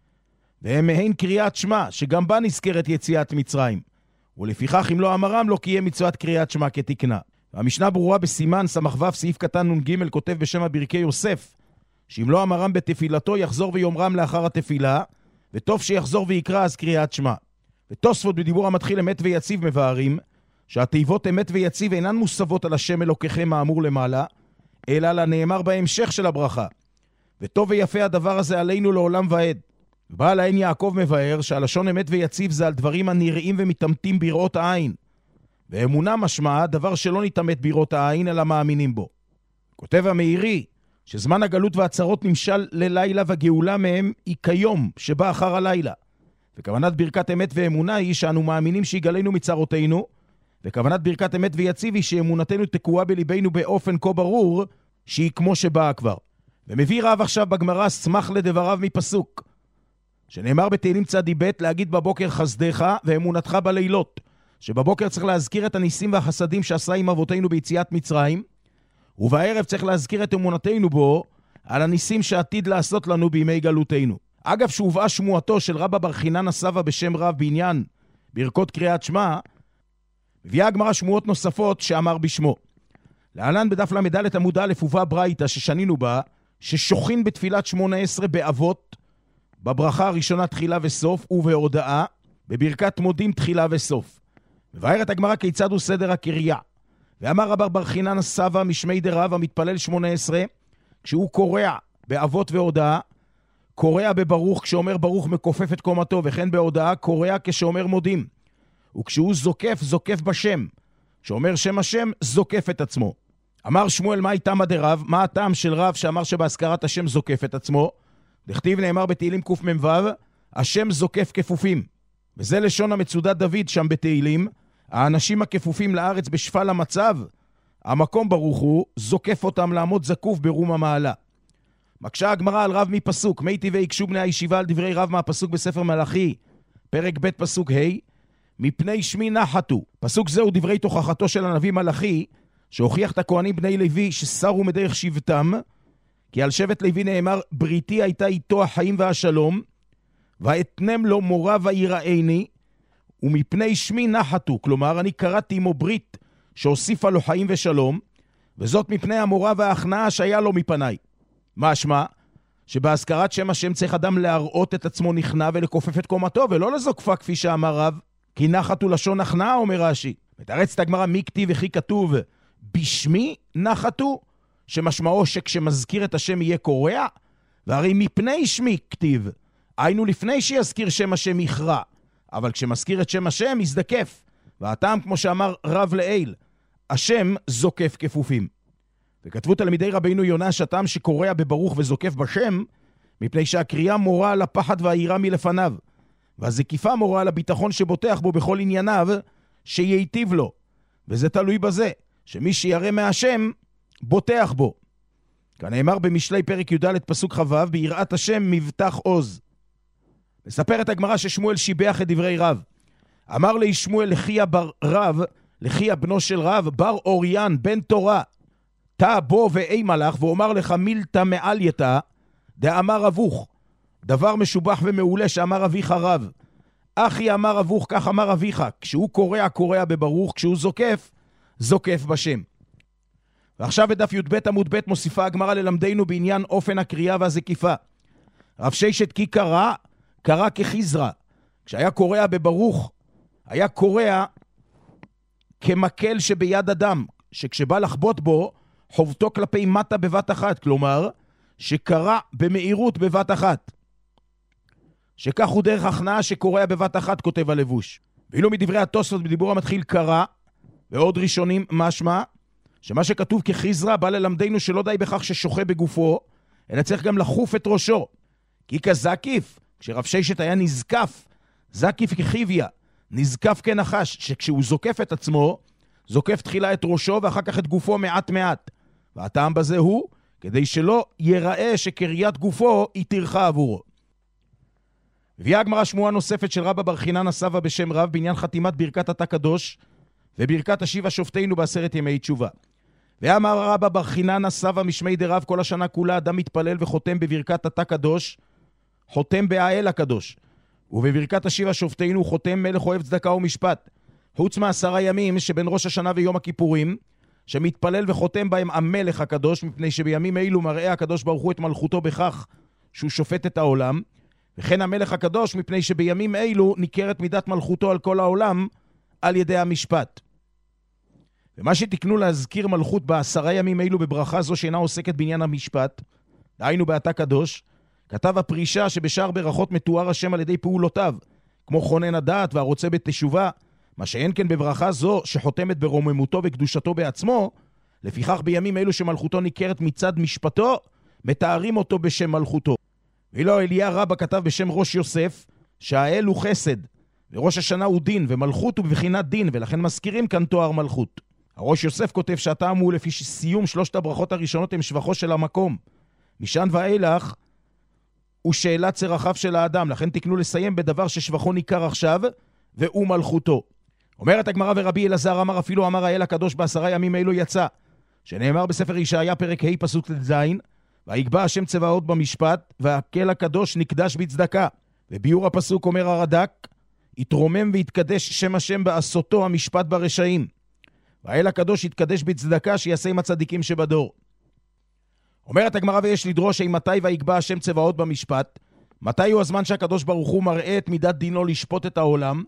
והם מהן קריאת שמע, שגם בה נזכרת יציאת מצרים. ולפיכך אם לא אמרם לא קיים מצוות קריאת שמע כתקנה. המשנה ברורה בסימן סמ"ו סעיף קטן נ"ג כותב בשם הברכי יוסף, שאם לא אמרם בתפילתו יחזור ויאמרם לאחר התפילה, וטוב שיחזור ויקרא אז קריאת שמע. ותוספות בדיבור המתחיל אמת ויציב מבארים, שהתיבות אמת ויציב אינן מוסבות על השם אלוקיכם האמור למעלה, אלא לנאמר בהמשך של הברכה. וטוב ויפה הדבר הזה עלינו לעולם ועד. ובעל העין יעקב מבאר שהלשון אמת ויציב זה על דברים הנראים ומתאמתים בראות העין. ואמונה משמעה דבר שלא נתאמת בראות העין אלא מאמינים בו. כותב המאירי שזמן הגלות והצרות נמשל ללילה והגאולה מהם היא כיום שבא אחר הלילה. וכוונת ברכת אמת ואמונה היא שאנו מאמינים שיגלנו מצרותינו, וכוונת ברכת אמת ויציב היא שאמונתנו תקועה בליבנו באופן כה ברור שהיא כמו שבאה כבר. ומביא רב עכשיו בגמרא סמך לדבריו מפסוק שנאמר בתהילים צדי ב' להגיד בבוקר חסדך ואמונתך בלילות, שבבוקר צריך להזכיר את הניסים והחסדים שעשה עם אבותינו ביציאת מצרים, ובערב צריך להזכיר את אמונתנו בו על הניסים שעתיד לעשות לנו בימי גלותנו. אגב, שהובאה שמועתו של רבא בר חינן הסבא בשם רב בעניין ברכות קריאת שמע, מביאה הגמרא שמועות נוספות שאמר בשמו. להלן בדף למדלת עמוד א' הובאה ברייתא ששנינו בה, ששוכין בתפילת שמונה עשרה באבות, בברכה הראשונה תחילה וסוף, ובהודעה, בברכת מודים תחילה וסוף. מבארת הגמרא כיצד הוא סדר הקריאה. ואמר רבא בר חינן הסבא משמי דרב המתפלל שמונה עשרה, כשהוא קורע באבות והודעה, קורע בברוך כשאומר ברוך מכופף את קומתו, וכן בהודעה קורע כשאומר מודים. וכשהוא זוקף, זוקף בשם. כשאומר שם השם, זוקף את עצמו. אמר שמואל, מה איתם דרב? מה הטעם של רב שאמר שבהזכרת השם זוקף את עצמו? דכתיב נאמר בתהילים קמ"ו, השם זוקף כפופים. וזה לשון המצודת דוד שם בתהילים, האנשים הכפופים לארץ בשפל המצב, המקום ברוך הוא, זוקף אותם לעמוד זקוף ברום המעלה. מקשה הגמרא על רב מפסוק, מי טבעי יקשו בני הישיבה על דברי רב מהפסוק בספר מלאכי, פרק ב' פסוק ה', מפני שמי נחתו. פסוק זה הוא דברי תוכחתו של הנביא מלאכי, שהוכיח את הכהנים בני לוי שסרו מדרך שבטם, כי על שבט לוי נאמר, בריתי הייתה איתו החיים והשלום, ואתנם לו מורה ויראני, ומפני שמי נחתו, כלומר אני קראתי עמו ברית שהוסיפה לו חיים ושלום, וזאת מפני המורה וההכנעה שהיה לו מפניי. משמע, שבהזכרת שם השם צריך אדם להראות את עצמו נכנע ולכופף את קומתו, ולא לזוקפה כפי שאמר רב, כי נחתו לשון הכנעה, אומר רש"י. מתרץ את הגמרא מי כתיב וכי כתוב, בשמי נחתו, שמשמעו שכשמזכיר את השם יהיה קורע, והרי מפני שמי כתיב, היינו לפני שיזכיר שם השם יכרע, אבל כשמזכיר את שם השם יזדקף, והטעם כמו שאמר רב לעיל, השם זוקף כפופים. וכתבו תלמידי רבינו יונה שהטעם שקורע בברוך וזוקף בשם, מפני שהקריאה מורה על הפחד והיראה מלפניו, והזקיפה מורה על הביטחון שבוטח בו בכל ענייניו, שייטיב לו. וזה תלוי בזה, שמי שירא מהשם, בוטח בו. כנאמר במשלי פרק י"ד פסוק ח"ו, ביראת השם מבטח עוז. מספרת הגמרא ששמואל שיבח את דברי רב. אמר לי שמואל לחיה בר רב, לחיה בנו של רב, בר אוריין, בן תורה, תא בו ואי מלאך, ואומר לך מילתא מעל יתא, דאמר אבוך, דבר משובח ומעולה שאמר אביך רב. אחי אמר אבוך, כך אמר אביך, כשהוא קורע, קורע בברוך, כשהוא זוקף, זוקף בשם. ועכשיו בדף י"ב עמוד ב' מוסיפה הגמרא ללמדנו בעניין אופן הקריאה והזקיפה. רב ששת כי קרא, קרא כחיזרא. כשהיה קורע בברוך, היה קורע כמקל שביד אדם, שכשבא לחבוט בו, חובטו כלפי מטה בבת אחת, כלומר, שקרא במהירות בבת אחת. שכך הוא דרך הכנעה שקורע בבת אחת, כותב הלבוש. ואילו מדברי התוספות בדיבור המתחיל קרא, ועוד ראשונים משמע, שמה שכתוב כחיזרא בא ללמדנו שלא די בכך ששוחה בגופו, אלא צריך גם לחוף את ראשו. כי כזקיף, כשרב ששת היה נזקף, זקיף כחיביה, נזקף כנחש, שכשהוא זוקף את עצמו, זוקף תחילה את ראשו ואחר כך את גופו מעט מעט. והטעם בזה הוא, כדי שלא ייראה שקריית גופו היא תרחה עבורו. הביאה הגמרא שמועה נוספת של רבא בר חינן הסבא בשם רב, בעניין חתימת ברכת התא קדוש, וברכת השיבה שופטינו בעשרת ימי תשובה. ואמר רבא בר חינן הסבא משמי דרב, כל השנה כולה אדם מתפלל וחותם בברכת התא קדוש, חותם באל הקדוש, ובברכת השיבה שופטינו חותם מלך אוהב צדקה ומשפט, חוץ מעשרה ימים שבין ראש השנה ויום הכיפורים, שמתפלל וחותם בהם המלך הקדוש, מפני שבימים אלו מראה הקדוש ברוך הוא את מלכותו בכך שהוא שופט את העולם, וכן המלך הקדוש, מפני שבימים אלו ניכרת מידת מלכותו על כל העולם על ידי המשפט. ומה שתקנו להזכיר מלכות בעשרה ימים אלו בברכה זו שאינה עוסקת בעניין המשפט, דהיינו בעתה קדוש, כתב הפרישה שבשאר ברכות מתואר השם על ידי פעולותיו, כמו חונן הדעת והרוצה בתשובה, מה שאין כן בברכה זו שחותמת ברוממותו וקדושתו בעצמו, לפיכך בימים אלו שמלכותו ניכרת מצד משפטו, מתארים אותו בשם מלכותו. ואילו אליה רבא כתב בשם ראש יוסף, שהאל הוא חסד, וראש השנה הוא דין, ומלכות הוא בבחינת דין, ולכן מזכירים כאן תואר מלכות. הראש יוסף כותב שהטעם הוא לפי סיום שלושת הברכות הראשונות הם שבחו של המקום. משען ואילך הוא שאלת צרכיו של האדם, לכן תקנו לסיים בדבר ששבחו ניכר עכשיו, והוא מלכותו. אומרת הגמרא ורבי אלעזר אמר אפילו אמר האל הקדוש בעשרה ימים אלו יצא, שנאמר בספר ישעיה פרק ה' פסוק ט"ז, ויגבה השם צבאות במשפט, והקל הקדוש נקדש בצדקה. וביור הפסוק אומר הרד"ק, יתרומם ויתקדש שם השם בעשותו המשפט ברשעים. והאל הקדוש יתקדש בצדקה שיעשה עם הצדיקים שבדור. אומרת הגמרא ויש לדרוש מתי ויגבה השם צבאות במשפט, מתי הוא הזמן שהקדוש ברוך הוא מראה את מידת דינו לשפוט את העולם,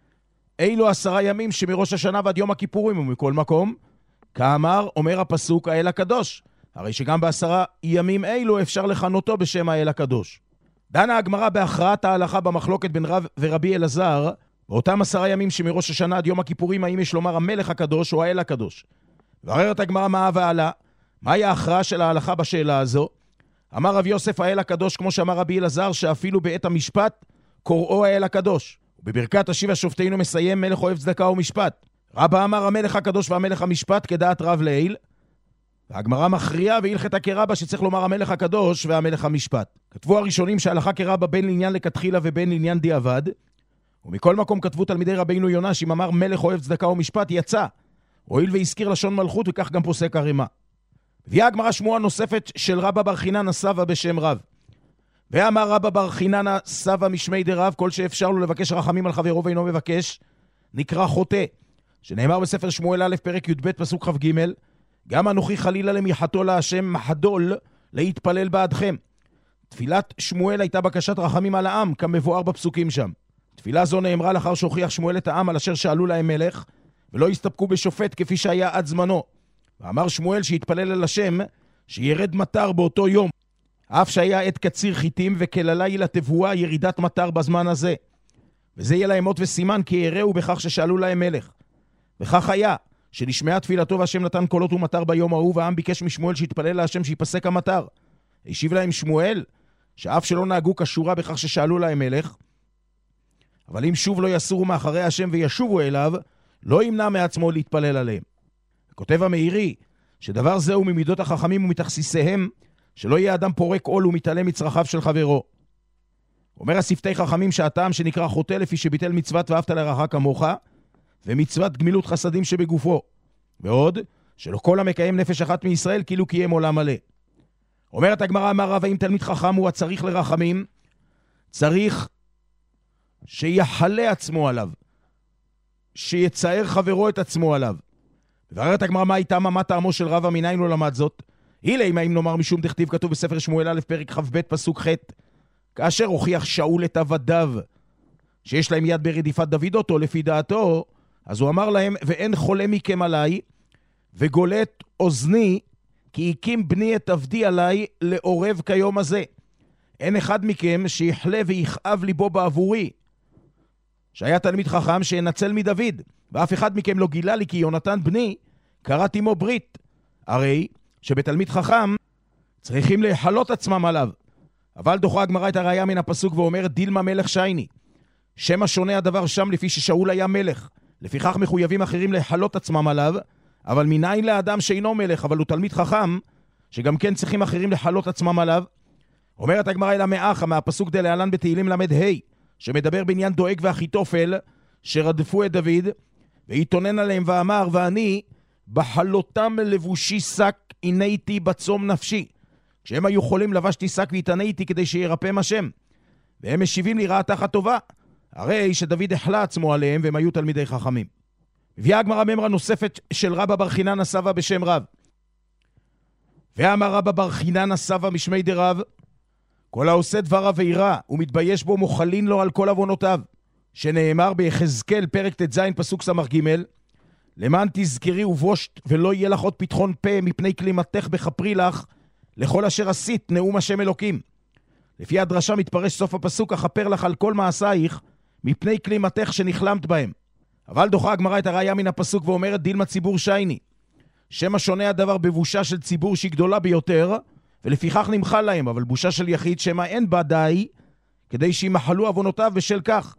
אילו עשרה ימים שמראש השנה ועד יום הכיפורים ומכל מקום, כאמר אומר הפסוק האל הקדוש, הרי שגם בעשרה ימים אילו אפשר לכנותו בשם האל הקדוש. דנה הגמרא בהכרעת ההלכה במחלוקת בין רב ורבי אלעזר, באותם עשרה ימים שמראש השנה עד יום הכיפורים, האם יש לומר המלך הקדוש או האל הקדוש. ועררת הגמרא מה ועלה, מהי ההכרעה של ההלכה בשאלה הזו? אמר רב יוסף האל הקדוש, כמו שאמר רבי אלעזר, שאפילו בעת המשפט קוראו האל הקדוש. ובברכת השיבה שופטינו מסיים מלך אוהב צדקה ומשפט. רבא אמר המלך הקדוש והמלך המשפט כדעת רב לעיל, והגמרא מכריעה והלכתה כרבא שצריך לומר המלך הקדוש והמלך המשפט. כתבו הראשונים שההלכה כרבא בין לעניין לכתחילה ובין לעניין דיעבד, ומכל מקום כתבו תלמידי רבינו יונה שאם אמר מלך אוהב צדקה ומשפט יצא, הואיל והזכיר לשון מלכות, וכך גם פוסק הרמ"א. הביאה הגמרא שמועה נוספת של רבא בר חיננה סבא בשם רב. ואמר רבא בר חיננה סבא משמי דרב, כל שאפשר לו לבקש רחמים על חברו ואינו מבקש, נקרא חוטא. שנאמר בספר שמואל א' פרק י"ב פסוק כ"ג, גם אנוכי חלילה למיחתו להשם מחדול להתפלל בעדכם. תפילת שמואל הייתה בקשת רחמים על העם, כמבואר בפסוקים שם. תפילה זו נאמרה לאחר שהוכיח שמואל את העם על אשר שאלו להם מלך, ולא הסתפקו בשופט כפי שהיה עד זמנו. ואמר שמואל שהתפלל על השם שירד מטר באותו יום, אף שהיה עת קציר חיטים, וכללה היא לתבואה ירידת מטר בזמן הזה. וזה יהיה להם אות וסימן כי יראו בכך ששאלו להם מלך. וכך היה, שנשמעה תפילתו והשם נתן קולות ומטר ביום ההוא, והעם ביקש משמואל שיתפלל להשם שיפסק המטר. השיב להם שמואל, שאף שלא נהגו כשורה בכך ששאלו להם מלך, אבל אם שוב לא יסורו מאחרי השם וישובו אליו, לא ימנע מעצמו להתפלל עליהם. כותב המאירי, שדבר זהו ממידות החכמים ומתכסיסיהם, שלא יהיה אדם פורק עול ומתעלם מצרכיו של חברו. אומר השפתי חכמים שהטעם שנקרא חוטא לפי שביטל מצוות ואהבת לרעך כמוך, ומצוות גמילות חסדים שבגופו. ועוד, שלא כל המקיים נפש אחת מישראל כאילו קיים עולם מלא. אומרת הגמרא, אמר רב, האם תלמיד חכם הוא הצריך לרחמים, צריך שיחלה עצמו עליו, שיצער חברו את עצמו עליו. ובררת הגמרא, מה הייתה מה טעמו של רב, מניין לא למד זאת? אילי, אם נאמר משום דכתיב, כתוב בספר שמואל א' פרק כ"ב פסוק ח', כאשר הוכיח שאול את עבדיו שיש להם יד ברדיפת דוד אותו לפי דעתו, אז הוא אמר להם, ואין חולה מכם עליי, וגולת אוזני, כי הקים בני את עבדי עליי לעורב כיום הזה. אין אחד מכם שיחלה ויכאב ליבו בעבורי, שהיה תלמיד חכם שינצל מדוד, ואף אחד מכם לא גילה לי כי יונתן בני קראת עמו ברית. הרי שבתלמיד חכם צריכים להחלות עצמם עליו. אבל דוחה הגמרא את הראיה מן הפסוק ואומרת, דילמה מלך שייני, שמה שונה הדבר שם לפי ששאול היה מלך, לפיכך מחויבים אחרים להחלות עצמם עליו, אבל מניין לאדם שאינו מלך אבל הוא תלמיד חכם, שגם כן צריכים אחרים לחלות עצמם עליו. אומרת הגמרא אל המאחה מהפסוק דלהלן בתהילים למד ה', שמדבר בעניין דואג ואחיתופל שרדפו את דוד, והתאונן עליהם ואמר, ואני בחלותם לבושי שק עיניתי בצום נפשי. כשהם היו חולים לבשתי שק והתעניתי כדי שירפם השם, והם משיבים לי רעה תחת טובה, הרי שדוד החלה עצמו עליהם והם היו תלמידי חכמים. הביאה הגמרא ממרה נוספת של רבא בר חיננה סבא בשם רב. ואמר רבא בר חיננה סבא משמי דרב, כל העושה דבר עבירה ומתבייש בו מוחלין לו על כל עוונותיו, שנאמר ביחזקאל פרק ט"ז פסוק סמ"ך ג' למען תזכרי ובושת ולא יהיה לך עוד פתחון פה מפני כלימתך בכפרי לך לכל אשר עשית נאום השם אלוקים. לפי הדרשה מתפרש סוף הפסוק אכפר לך על כל מעשייך מפני כלימתך שנכלמת בהם. אבל דוחה הגמרא את הראיה מן הפסוק ואומרת דילמה ציבור שייני, שמה שונה הדבר בבושה של ציבור שהיא גדולה ביותר ולפיכך נמחל להם, אבל בושה של יחיד שמה אין בה די כדי שימחלו עוונותיו בשל כך.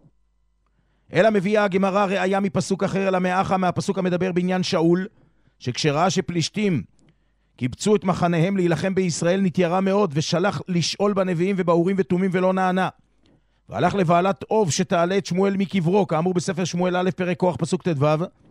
אלא מביאה הגמרא ראיה מפסוק אחר אלא מאחה מהפסוק המדבר בעניין שאול, שכשראה שפלישתים קיבצו את מחניהם להילחם בישראל נתיירה מאוד ושלח לשאול בנביאים ובאורים ותומים ולא נענה. והלך לבעלת אוב שתעלה את שמואל מקברו, כאמור בספר שמואל א' פרק כוח פסוק ט"ו.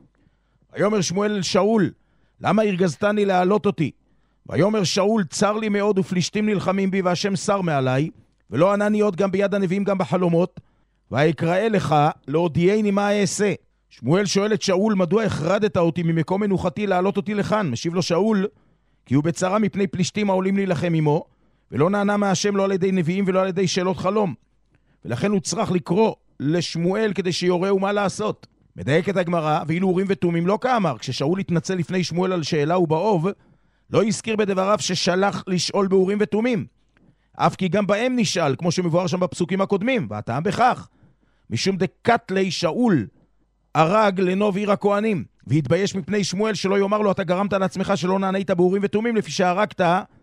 ויאמר שמואל אל שאול, למה הרגזתני להעלות אותי? ויאמר שאול, צר לי מאוד ופלישתים נלחמים בי והשם שר מעליי, ולא ענני עוד גם ביד הנביאים גם בחלומות, ויקרא לך להודיעני מה אעשה. שמואל שואל את שאול, מדוע החרדת אותי ממקום מנוחתי להעלות אותי לכאן? משיב לו שאול, כי הוא בצרה מפני פלישתים העולים להילחם עמו, ולא נענה מהשם לא על ידי נביאים ולא על ידי שאלות חלום. ולכן הוא צריך לקרוא לשמואל כדי שיורהו מה לעשות. מדייק את הגמרא, ואילו אורים ותומים לא כאמר, כששאול התנצל לפני שמואל על שאלה ובאוב, לא הזכיר בדבריו ששלח לשאול באורים ותומים. אף כי גם בהם נשאל, כמו שמבואר שם בפסוקים הקודמים, והטעם בכך, משום דקתלי שאול הרג לנוב עיר הכהנים, והתבייש מפני שמואל שלא יאמר לו, אתה גרמת לעצמך שלא נענית באורים ותומים, לפי שהרגת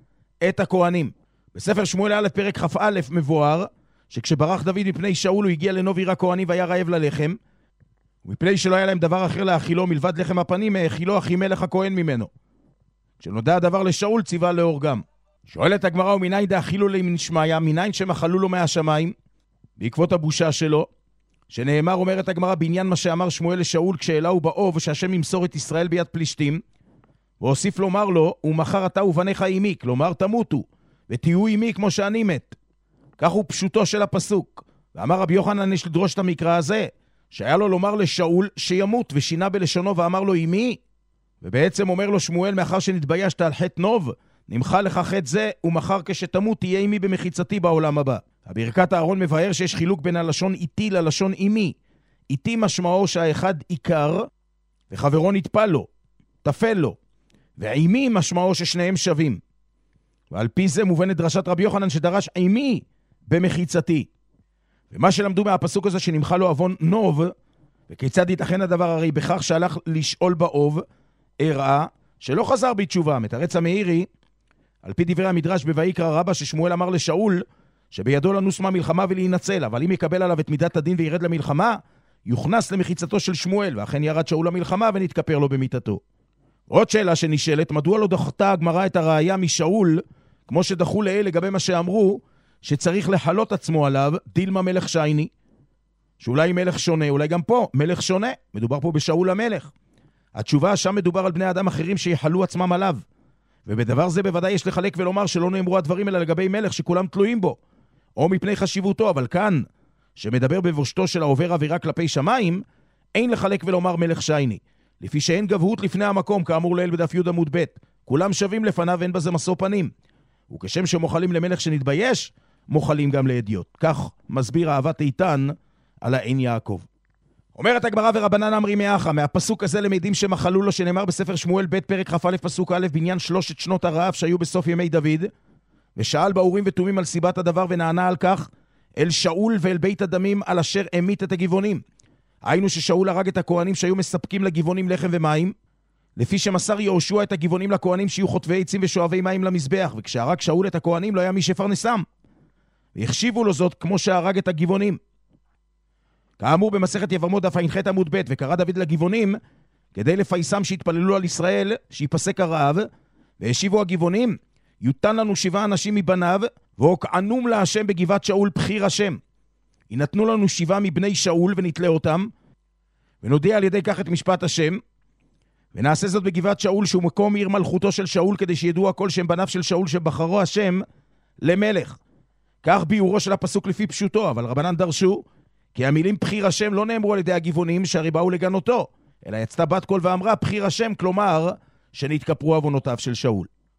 את הכהנים. בספר שמואל א' פרק כ"א מבואר, שכשברח דוד מפני שאול הוא הגיע לנוב עיר הכהנים והיה רעב ללחם, ומפני שלא היה להם דבר אחר להאכילו מלבד לחם הפנים, האכילו אחימלך הכהן ממנו. כשנודע הדבר לשאול ציווה להורגם. שואלת הגמרא, ומניין דאכילו לי מן שמיא, מניין שמחלו לו מהשמיים, בעקבות הבושה שלו, שנאמר, אומרת הגמרא, בעניין מה שאמר שמואל לשאול כשאלהו באוב, שהשם ימסור את ישראל ביד פלישתים, והוסיף לומר לו, ומחר אתה ובניך עמי, כלומר תמותו, ותהיו עמי כמו שאני מת. כך הוא פשוטו של הפסוק. ואמר רבי יוחנן, יש לדרוש את המקרא הזה, שהיה לו לומר לשאול שימות, ושינה בלשונו ואמר לו עמי, ובעצם אומר לו שמואל, מאחר שנתביישת על חטא נוב, נמחה לך חטא זה, ומחר כשתמות תהיה עמי במחיצתי בעולם הבא. הברכת הארון מבאר שיש חילוק בין הלשון איתי ללשון עמי. איתי משמעו שהאחד עיקר, וחברו נטפל לו, תפל לו, ועמי משמעו ששניהם שווים. ועל פי זה מובנת דרשת רבי יוחנן שדרש עמי במחיצתי. ומה שלמדו מהפסוק הזה שנמחה לו עוון נוב, וכיצד ייתכן הדבר, הרי בכך שהלך לשאול באוב, הראה שלא חזר בתשובה. מתרץ המאירי, על פי דברי המדרש בויקרא רבה, ששמואל אמר לשאול, שבידו לנוס מהמלחמה ולהינצל, אבל אם יקבל עליו את מידת הדין וירד למלחמה, יוכנס למחיצתו של שמואל, ואכן ירד שאול למלחמה ונתכפר לו במיתתו. עוד שאלה שנשאלת, מדוע לא דחתה הגמרא את הראיה משאול, כמו שדחו לאל לגבי מה שאמרו, שצריך לחלות עצמו עליו, דילמה מלך שייני, שאולי מלך שונה, אולי גם פה מלך שונה, מדובר פה בשאול המלך. התשובה, שם מדובר על בני אדם אחרים שיחלו עצמם עליו, ובדבר זה בוודאי יש לחלק ולומר שלא נאמרו הדברים אלא לגבי מלך שכולם תלויים בו, או מפני חשיבותו, אבל כאן, שמדבר בבושתו של העובר עבירה כלפי שמיים, אין לחלק ולומר מלך שייני, לפי שאין גבהות לפני המקום, כאמור לאל בדף י' עמוד ב', כולם שווים לפניו, אין בזה משוא פנים. וכשם שמוחלים למלך שנתבייש, מוחלים גם לאדיוט. כך מסביר אהבת איתן על העין יעקב. אומרת הגמרא, ורבנן אמרי מאחה, מהפסוק הזה למדים שמחלו לו, שנאמר בספר שמואל ב' פרק כ"א פסוק א', בעניין שלושת שנות הרעב שהיו בסוף ימי דוד, ושאל באורים ותומים על סיבת הדבר ונענה על כך אל שאול ואל בית הדמים על אשר המית את הגבעונים. היינו ששאול הרג את הכהנים שהיו מספקים לגבעונים לחם ומים, לפי שמסר יהושע את הגבעונים לכהנים שיהיו חוטבי עצים ושואבי מים למזבח, וכשהרג שאול את הכהנים לא היה מי שפרנסם, והחשיבו לו זאת כמו שהרג את הגבעונים. כאמור במסכת יבמות דף ע"ח עמוד ב', וקרא דוד לגבעונים כדי לפייסם שהתפללו על ישראל שיפסק הרעב, והשיבו הגבעונים, יותן לנו שבעה אנשים מבניו, והוקענום להשם בגבעת שאול בחיר השם. ינתנו לנו שבעה מבני שאול ונתלה אותם, ונודיע על ידי כך את משפט השם, ונעשה זאת בגבעת שאול שהוא מקום עיר מלכותו של שאול, כדי שידעו הכל שהם בניו של שאול שבחרו השם למלך. כך ביורו של הפסוק לפי פשוטו, אבל רבנן דרשו, כי המילים בחיר השם לא נאמרו על ידי הגבעונים שהרי באו לגנותו, אלא יצתה בת קול ואמרה בחיר השם, כלומר שנתכפרו עוונותיו של שאול.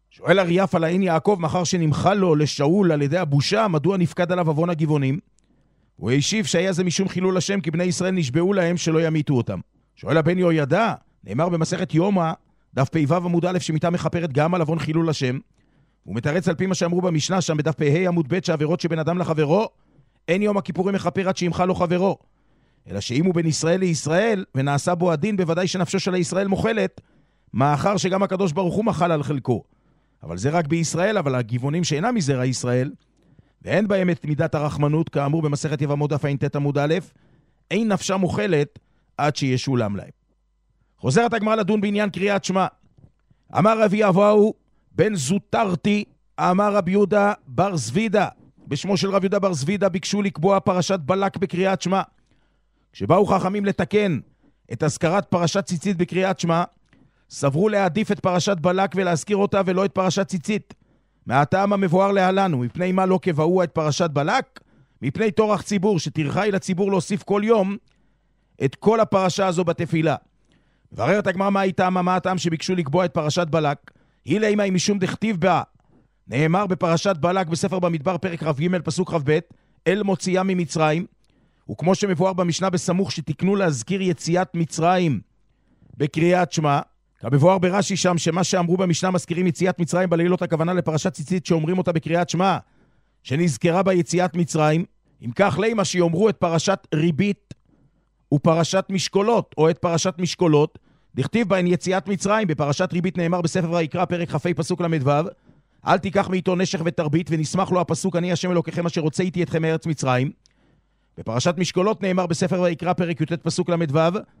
שואל אריאף על העין יעקב, מאחר שנמחל לו לשאול על ידי הבושה, מדוע נפקד עליו אבון הגבעונים? הוא השיב שהיה זה משום חילול השם, כי בני ישראל נשבעו להם שלא ימיתו אותם. שואל הבן יהוידע, נאמר במסכת יומא, דף פ"ו עמוד א', שמיטה מכפרת גם על אבון חילול השם. הוא מתרץ על פי מה שאמרו במשנה שם בדף פ"ה עמוד ב', שעבירות שבין אדם לחברו, אין יום הכיפורים מכפר עד שימחל לו חברו. אלא שאם הוא בין ישראל לישראל, ונעשה בו הדין, בוודאי שנפשו של הישראל מוכלת, מאחר שגם הקדוש ברוך הוא מחל על חלקו. אבל זה רק בישראל, אבל הגבעונים שאינם מזרע ישראל, ואין בהם את מידת הרחמנות, כאמור במסכת יבמות דף ע"ט עמוד א', אין נפשה מוכלת עד שישולם להם. חוזרת הגמרא לדון בעניין קריאת שמע. אמר רבי אבאו בן זוטרתי, אמר רבי יהודה בר זבידה, בשמו של רבי יהודה בר זבידה ביקשו לקבוע פרשת בלק בקריאת שמע. כשבאו חכמים לתקן את הזכרת פרשת ציצית בקריאת שמע, סברו להעדיף את פרשת בלק ולהזכיר אותה ולא את פרשת ציצית. מהטעם המבואר להלנו, מפני מה לא קבעו את פרשת בלק? מפני תורך ציבור, שתרחי לציבור להוסיף כל יום את כל הפרשה הזו בתפילה. מבררת הגמרא מה הייתה, מה הטעם שביקשו לקבוע את פרשת בלק? היא לאמא היא משום דכתיב בה. נאמר בפרשת בלק בספר במדבר פרק רב ג' פסוק רב ב', אל מוציאה ממצרים, וכמו שמבואר במשנה בסמוך שתקנו להזכיר יציאת מצרים בקריאת שמע, כמבואר ברש"י שם שמה שאמרו במשנה מזכירים יציאת מצרים בלילות, הכוונה לפרשת ציצית שאומרים אותה בקריאת שמע, שנזכרה בה יציאת מצרים. אם כך לימה שיאמרו את פרשת ריבית ופרשת משקולות, או את פרשת משקולות, דכתיב בהן יציאת מצרים. בפרשת ריבית נאמר בספר ויקרא פרק כ"ה פסוק למ"ו, אל תיקח מאיתו נשך ותרבית, ונשמח לו הפסוק אני השם אלוקיכם אשר הוצא איתי אתכם מארץ מצרים. בפרשת משקולות נאמר בספר ויקרא פרק י"ט פסוק למ"ו,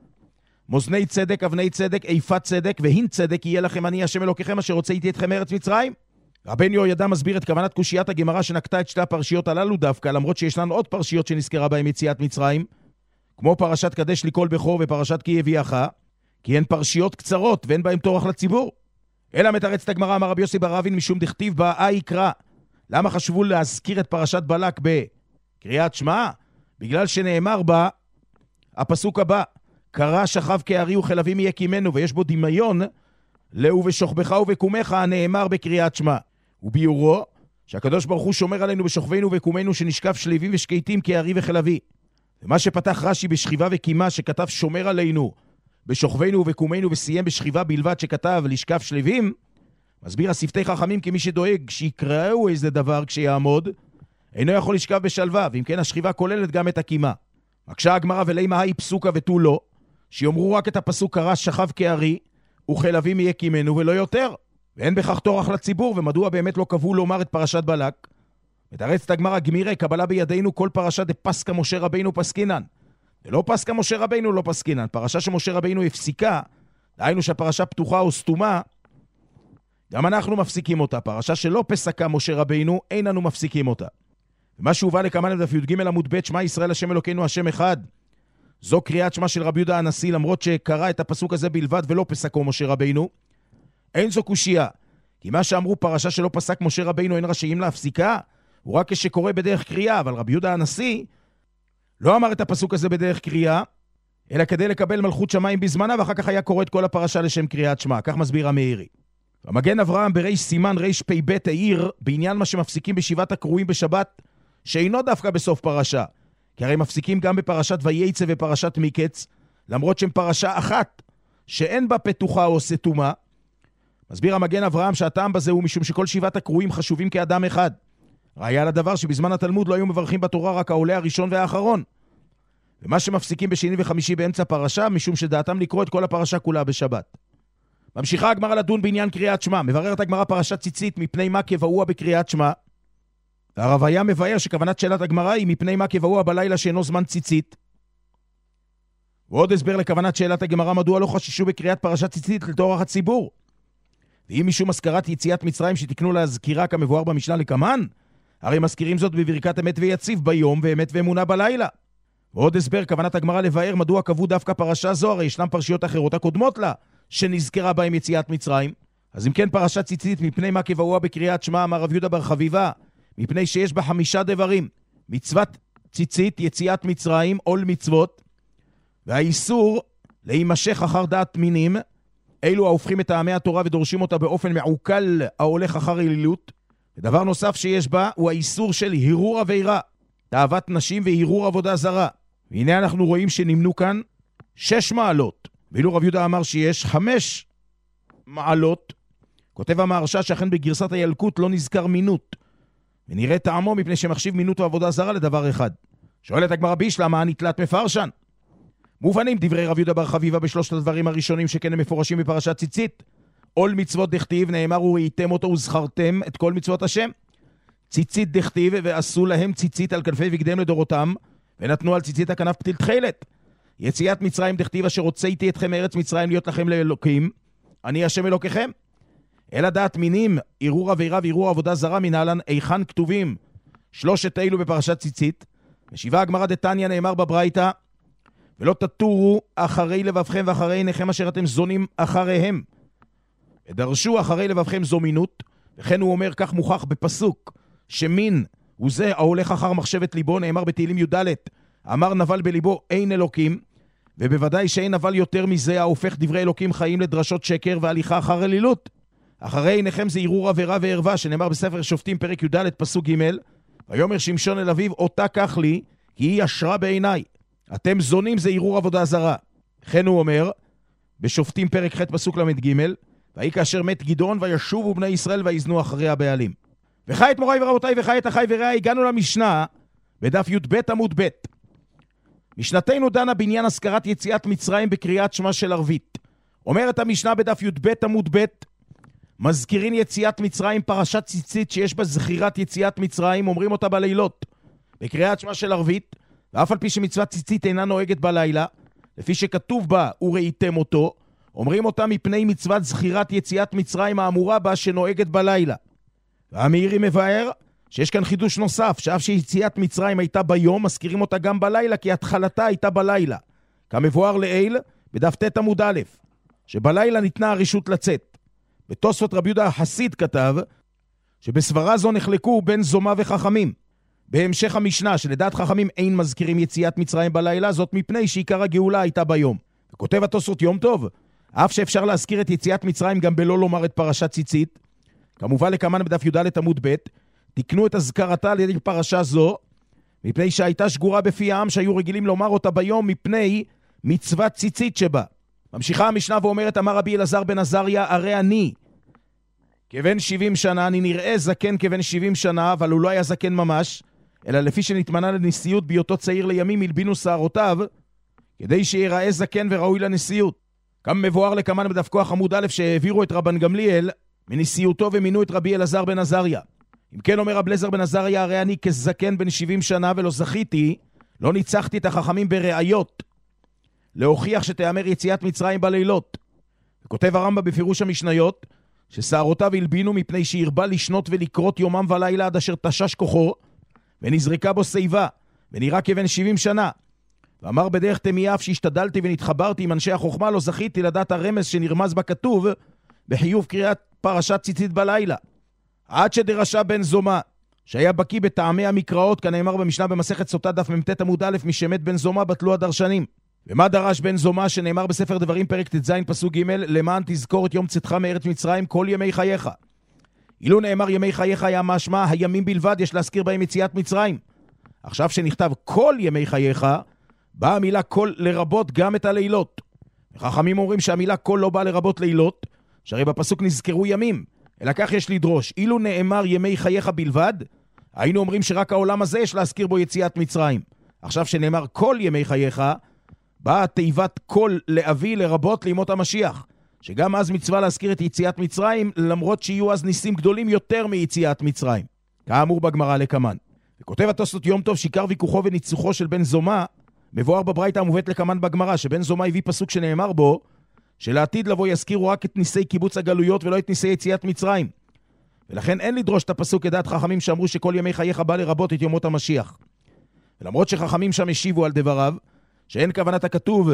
מאזני צדק, אבני צדק, איפת צדק, והין צדק יהיה לכם אני השם אלוקיכם אשר הוצא איתי אתכם מארץ מצרים. רבן יהוידע מסביר את כוונת קושיית הגמרא שנקטה את שתי הפרשיות הללו דווקא, למרות שישנן עוד פרשיות שנזכרה בהם יציאת מצרים, כמו פרשת קדש לי כל בכור ופרשת כי יביאך, כי הן פרשיות קצרות ואין בהן תורך לציבור. אלא מתרצת הגמרא, אמר רבי יוסי בר אבין, משום דכתיב בה אה יקרא. למה חשבו להזכיר את פרשת בלק בקריאת שמע? בגלל שנאמר בה הפסוק הבא, קרא שכב כארי וכלבים יקימנו, ויש בו דמיון לאו ושוכבך ובקומך הנאמר בקריאת שמע. וביורו שהקדוש ברוך הוא שומר עלינו בשוכבנו ובקומנו, שנשכב שליבים ושקטים כארי וכלבי. ומה שפתח רש"י בשכיבה וקימה שכתב שומר עלינו בשוכבנו ובקומנו, וסיים בשכיבה בלבד שכתב לשכב שליבים, מסביר השפתי חכמים כי מי שדואג שיקראו איזה דבר כשיעמוד אינו יכול לשכב בשלווה, ואם כן השכיבה כוללת גם את הקימה. מקשה הגמרא ולימה היא פסוקה ותו לא, שיאמרו רק את הפסוק קרא שכב כארי וכלבים יקימנו ולא יותר, ואין בכך תורך לציבור. ומדוע באמת לא קבעו לומר את פרשת בלק? מתרצת הגמרא גמירי, קבלה בידינו כל פרשה דפסקה משה רבינו פסקינן. ולא פסקה משה רבינו לא פסקינן. פרשה שמשה רבינו הפסיקה, דהיינו שהפרשה פתוחה או סתומה, גם אנחנו מפסיקים אותה. פרשה שלא פסקה משה רבינו, אין אנו מפסיקים אותה. ומה שהובא לכמן לדף י"ג עמוד ב', שמע ישראל השם אלוקינו השם אחד, זו קריאת שמע של רבי יהודה הנשיא, למרות שקרא את הפסוק הזה בלבד ולא פסקו משה רבינו, אין זו קושייה. כי מה שאמרו פרשה שלא פסק משה רבינו אין רשאים להפסיקה, הוא רק כשקורא בדרך קריאה, אבל רבי יהודה הנשיא לא אמר את הפסוק הזה בדרך קריאה, אלא כדי לקבל מלכות שמיים בזמנה, ואחר כך היה קורא את כל הפרשה לשם קריאת שמע. כך מסביר המאירי. המגן אברהם בריש סימן ריש פי בית העיר, בעניין מה שמפסיקים בשבעת הקרואים בשבת, שאינו דווקא בסוף פרשה, כי הרי מפסיקים גם בפרשת וייצא ופרשת מקץ, למרות שהם פרשה אחת, שאין בה פתוחה או סתומה. מסביר המגן אברהם שהטעם בזה הוא משום שכל שבעת הקרואים חשובים כאדם אחד. ראיה לדבר שבזמן התלמוד לא היו מברכים בתורה רק העולה הראשון והאחרון. ומה שמפסיקים בשני וחמישי באמצע פרשה, משום שדעתם לקרוא את כל הפרשה כולה בשבת. ממשיכה הגמרא לדון בעניין קריאת שמע. מבררת הגמרא פרשת ציצית, מפני מה קבעוה בקריאת שמע. והרב היה מבאר שכוונת שאלת הגמרא היא מפני מה קבעוה בלילה שאינו זמן ציצית. ועוד הסבר לכוונת שאלת הגמרא מדוע לא חששו בקריאת פרשת ציצית לתורך הציבור. ואם משום הזכרת יציאת מצרים שתקנו להזכירה כמבואר במשנה לקמן, הרי מזכירים זאת בברכת אמת ויציב ביום ואמת ואמונה בלילה. ועוד הסבר כוונת הגמרא לבאר מדוע קבעו דווקא פרשה זו, הרי ישנם פרשיות אחרות הקודמות לה שנזכרה בהם יציאת מצרים. אז אם כן פרשת ציצית מפני מה קבעוה בקריאת שמע, אמר רב יהודה בר חביבה, מפני שיש בה חמישה דברים: מצוות ציצית, יציאת מצרים, עול מצוות, והאיסור להימשך אחר דעת מינים, אלו ההופכים את טעמי התורה ודורשים אותה באופן מעוקל ההולך אחר אלילות. ודבר נוסף שיש בה הוא האיסור של הירור עבירה, תאוות נשים והירור עבודה זרה. והנה אנחנו רואים שנמנו כאן שש מעלות, ואילו רב יהודה אמר שיש חמש מעלות. כותב המהרש"א שאכן בגרסת הילקוט לא נזכר מינות, ונראה טעמו מפני שמחשיב מינות ועבודה זרה לדבר אחד. שואלת הגמרא בישלמה, מה נתלת מפרשן? מובנים דברי רב יהודה בר חביבה בשלושת הדברים הראשונים שכן הם מפורשים בפרשת ציצית. עול מצוות דכתיב, נאמר וראיתם אותו וזכרתם את כל מצוות השם. ציצית דכתיב, ועשו להם ציצית על כנפי בגדיהם לדורותם, ונתנו על ציצית הכנף פתיל תכלת. יציאת מצרים דכתיב, אשר הוצאתי אתכם מארץ מצרים להיות לכם לאלוקים, אני השם אלוקיכם. אלא דעת מינים, ערעור עבירה וערעור עבודה זרה מנהלן, איכן כתובים שלושת אלו בפרשת ציצית. משיבה הגמרא דתניא, נאמר בברייתא, ולא תטורו אחרי לבבכם ואחרי עיניכם אשר אתם זונים אחריהם. ודרשו אחרי לבבכם זו מינות, וכן הוא אומר כך מוכח בפסוק, שמין הוא זה ההולך אחר מחשבת ליבו, נאמר בתהילים י"ד, אמר נבל בליבו אין אלוקים, ובוודאי שאין נבל יותר מזה ההופך דברי אלוקים חיים לדרשות שקר והליכה אחר אלילות. אחרי עיניכם זה ערעור עבירה וערווה, שנאמר בספר שופטים פרק י"ד פסוק ג', ויאמר שמשון אל אביו אותה קח לי, כי היא ישרה בעיניי. אתם זונים זה ערעור עבודה זרה. לכן הוא אומר בשופטים פרק ח' פסוק למד ג', והיא כאשר מת גדעון וישובו בני ישראל ויזנו אחרי הבעלים. וחי את מוריי ורבותיי וחי את אחי ורעי, הגענו למשנה בדף י"ב עמוד ב'. משנתנו דנה בעניין הזכרת יציאת מצרים בקריאת שמע של ערבית. אומרת המשנה בדף י"ב עמוד ב', מזכירים יציאת מצרים פרשת ציצית שיש בה זכירת יציאת מצרים, אומרים אותה בלילות בקריאת שמע של ערבית, ואף על פי שמצוות ציצית אינה נוהגת בלילה, לפי שכתוב בה וראיתם אותו, אומרים אותה מפני מצוות זכירת יציאת מצרים האמורה בה שנוהגת בלילה. והמאירי מבאר שיש כאן חידוש נוסף, שאף שיציאת מצרים הייתה ביום, מזכירים אותה גם בלילה, כי התחלתה הייתה בלילה. כמבואר לעיל בדף ת' עמוד א', שבלילה ניתנה הרשות לצאת. בתוספות רבי יהודה החסיד כתב שבסברה זו נחלקו בין זומה וחכמים. בהמשך המשנה שלדעת חכמים אין מזכירים יציאת מצרים בלילה, זאת מפני שעיקר הגאולה הייתה ביום. וכותב התוספות יום טוב, אף שאפשר להזכיר את יציאת מצרים גם בלא לומר את פרשת ציצית, כמובן לקמן בדף י"ד עמוד ב', תקנו את הזכרתה על ידי פרשה זו, מפני שהייתה שגורה בפי העם שהיו רגילים לומר אותה ביום מפני מצוות ציצית שבה. ממשיכה המשנה ואומרת, אמר רבי אלעזר בן עזריה, הרי אני כבן שבעים שנה, אני נראה זקן כבן שבעים שנה, אבל הוא לא היה זקן ממש, אלא לפי שנתמנה לנשיאות בהיותו צעיר לימים הלבינו שערותיו, כדי שיראה זקן וראוי לנשיאות. גם מבואר לקמן בדף כוח עמוד א' שהעבירו את רבן גמליאל מנשיאותו ומינו את רבי אלעזר בן עזריה. אם כן אומר רבי אלעזר בן עזריה, הרי אני כזקן בן שבעים שנה ולא זכיתי, לא ניצחתי את החכמים בראיות, להוכיח שתאמר יציאת מצרים בלילות. וכותב הרמב"ם בפירוש המשניות, ששערותיו הלבינו מפני שהרבה לשנות ולקרות יומם ולילה עד אשר תשש כוחו, ונזרקה בו שיבה, ונראה כבן שבעים שנה. ואמר בדרך תמייה, שהשתדלתי ונתחברתי עם אנשי החוכמה, לא זכיתי לדעת הרמז שנרמז בכתוב, בחיוב קריאת פרשת ציצית בלילה. עד שדרשה בן זומה, שהיה בקיא בטעמי המקראות, כנאמר במשנה במסכת סוטה דף מ"ט עמוד א', משמת בן זומה בטלו הדרשנים. ומה דרש בן זומה שנאמר בספר דברים פרק ט"ז פסוק ג', למען תזכור את יום צאתך מארץ מצרים כל ימי חייך. אילו נאמר ימי חייך היה משמע הימים בלבד, יש להזכיר בהם יציאת מצרים. עכשיו שנכתב כל ימי חייך, באה המילה כל לרבות גם את הלילות. וחכמים אומרים שהמילה כל לא באה לרבות לילות, שהרי בפסוק נזכרו ימים, אלא כך יש לדרוש. אילו נאמר ימי חייך בלבד, היינו אומרים שרק העולם הזה יש להזכיר בו יציאת מצרים. עכשיו שנאמר כל ימי חייך, באה תיבת כל להביא לרבות לימות המשיח, שגם אז מצווה להזכיר את יציאת מצרים, למרות שיהיו אז ניסים גדולים יותר מיציאת מצרים. כאמור בגמרא לקמן. וכותב התוספות יום טוב, שיקר ויכוחו וניצוחו של בן זומה, מבואר בברייתא המובאת לקמן בגמרא, שבן זומה הביא פסוק שנאמר בו, שלעתיד לבוא יזכירו רק את ניסי קיבוץ הגלויות ולא את ניסי יציאת מצרים. ולכן אין לדרוש את הפסוק כדעת חכמים שאמרו שכל ימי חייך בא לרבות את יומות המשיח. ולמרות שחכמים שם השיבו על דבריו, שאין כוונת הכתוב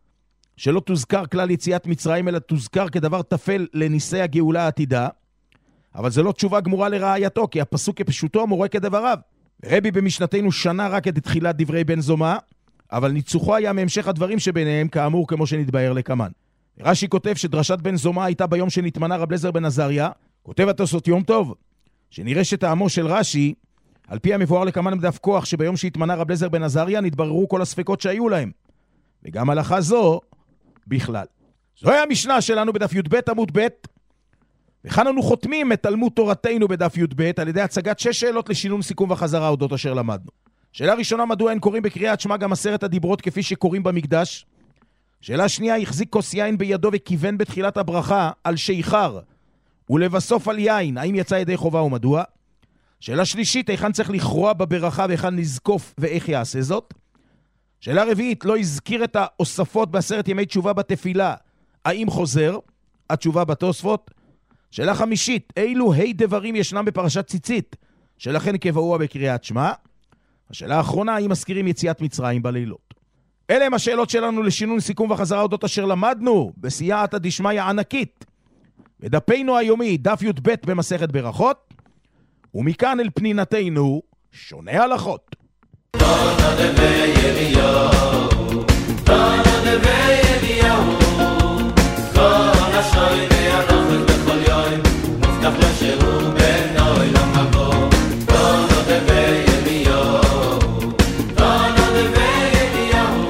שלא תוזכר כלל יציאת מצרים, אלא תוזכר כדבר תפל לניסי הגאולה העתידה, אבל זה לא תשובה גמורה לרעייתו, כי הפסוק כפשוטו מורה כדבריו. רבי במשנתנו שנה רק את תחילת דברי בן זומה, אבל ניצוחו היה מהמשך הדברים שביניהם, כאמור כמו שנתבהר לקמן. רש"י כותב שדרשת בן זומא הייתה ביום שנתמנה רב אליעזר בן עזריה. כותב התוספות יום טוב, שנראה שטעמו של רש"י, על פי המבואר לקמן בדף כוח, שביום שהתמנה רב אליעזר בן עזריה נתבררו כל הספקות שהיו להם. וגם הלכה זו בכלל. זוהי המשנה שלנו בדף י"ב עמוד ב', וכאן אנו חותמים את תלמוד תורתנו בדף י"ב על ידי הצגת שש שאלות לשינון סיכום וחזרה אודות אשר למדנו. שאלה ראשונה, מדוע אין קוראים בקריאת שמע גם עשרת הדיברות כפי שקוראים במקדש? שאלה שנייה, החזיק כוס יין בידו וכיוון בתחילת הברכה על שיכר ולבסוף על יין, האם יצא ידי חובה ומדוע? שאלה שלישית, היכן צריך לכרוע בברכה והיכן לזקוף ואיך יעשה זאת? שאלה רביעית, לא הזכיר את האוספות בעשרת ימי תשובה בתפילה, האם חוזר? התשובה בתוספות. שאלה חמישית, אילו ה' דברים ישנם בפרשת ציצית, שלכן קבעוה בקריאת שמע? השאלה האחרונה, האם מזכירים יציאת מצרים בלילות? אלה הם השאלות שלנו לשינון סיכום וחזרה אודות אשר למדנו בסייעתא דשמיא ענקית בדפנו היומי, דף י"ב במסכת ברכות, ומכאן אל פנינתנו שונה הלכות. תנא דבי אליהו, תנא דבי אליהו, כל השוי והנוחק בכל יום, מובטח לו שהוא בנוי למבוא. תנא דבי אליהו, תנא דבי אליהו,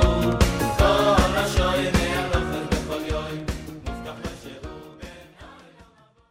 כל השוי והנוחק בכל יום, מובטח לו שהוא בנוי למבוא.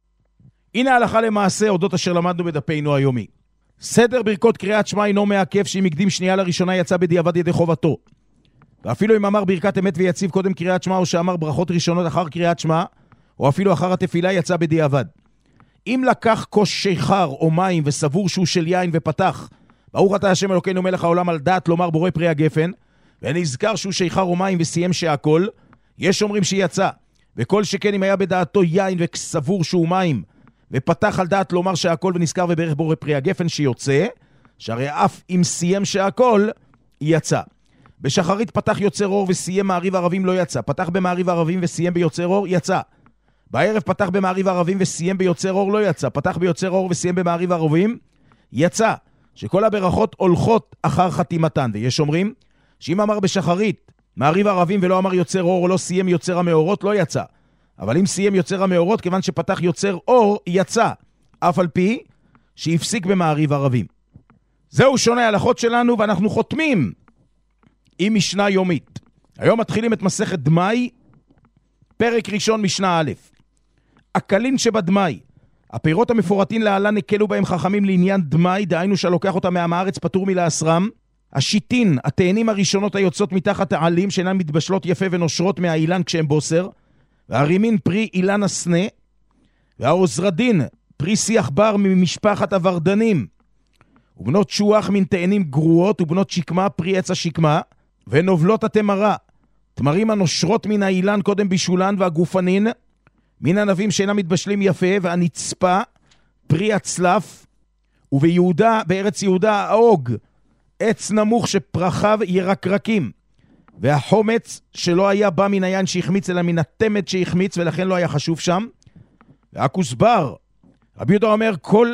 הנה ההלכה למעשה אודות אשר למדנו בדפנו היומי. סדר ברכות קריאת שמע אינו מעכב שאם הקדים שנייה לראשונה יצא בדיעבד ידי חובתו. ואפילו אם אמר ברכת אמת ויציב קודם קריאת שמע, או שאמר ברכות ראשונות אחר קריאת שמע, או אפילו אחר התפילה, יצא בדיעבד. אם לקח כוס שיכר או מים וסבור שהוא של יין ופתח, ברוך אתה השם אלוקינו מלך העולם, על דעת לומר בורא פרי הגפן, ונזכר שהוא שיכר או מים וסיים שהכל, יש אומרים שיצא. וכל שכן אם היה בדעתו יין וסבור שהוא מים, ופתח על דעת לומר שהכל ונזכר וברך בורא פרי הגפן, שיוצא, שהרי אף אם סיים שהכל, יצא. בשחרית פתח יוצר אור וסיים מעריב ערבים, לא יצא. פתח במעריב ערבים וסיים ביוצר אור, יצא. בערב פתח במעריב ערבים וסיים ביוצר אור, לא יצא. פתח ביוצר אור וסיים במעריב ערבים, יצא. שכל הברכות הולכות אחר חתימתן. ויש אומרים שאם אמר בשחרית מעריב ערבים ולא אמר יוצר אור, או לא סיים יוצר המאורות, לא יצא. אבל אם סיים יוצר המאורות, כיוון שפתח יוצר אור, יצא, אף על פי שהפסיק במעריב ערבים. זהו שונה ההלכות שלנו, ואנחנו חותמים עם משנה יומית. היום מתחילים את מסכת דמאי, פרק ראשון משנה א'. הקלין שבדמאי, הפירות המפורטים להלן הקלו בהם חכמים לעניין דמאי, דהיינו שלוקח אותם מהמארץ פטור מלאסרם. השיטין, התאנים הראשונות היוצאות מתחת העלים, שאינן מתבשלות יפה ונושרות מהאילן כשהם בוסר, והרימין פרי אילן הסנה, והעוזרדין פרי שיח בר ממשפחת הוורדנים, ובנות שוח מן תאנים גרועות, ובנות שקמה פרי עץ השקמה, ונובלות התמרה, תמרים הנושרות מן האילן קודם בישולן, והגופנין מן ענבים שאינם מתבשלים יפה, והנצפה פרי הצלף, וביהודה, בארץ יהודה האוג, עץ נמוך שפרחיו ירקרקים, והחומץ שלא היה בא מן היין שהחמיץ, אלא מן התמת שהחמיץ, ולכן לא היה חשוב שם. והכוסבר, רבי יהודה אומר, כל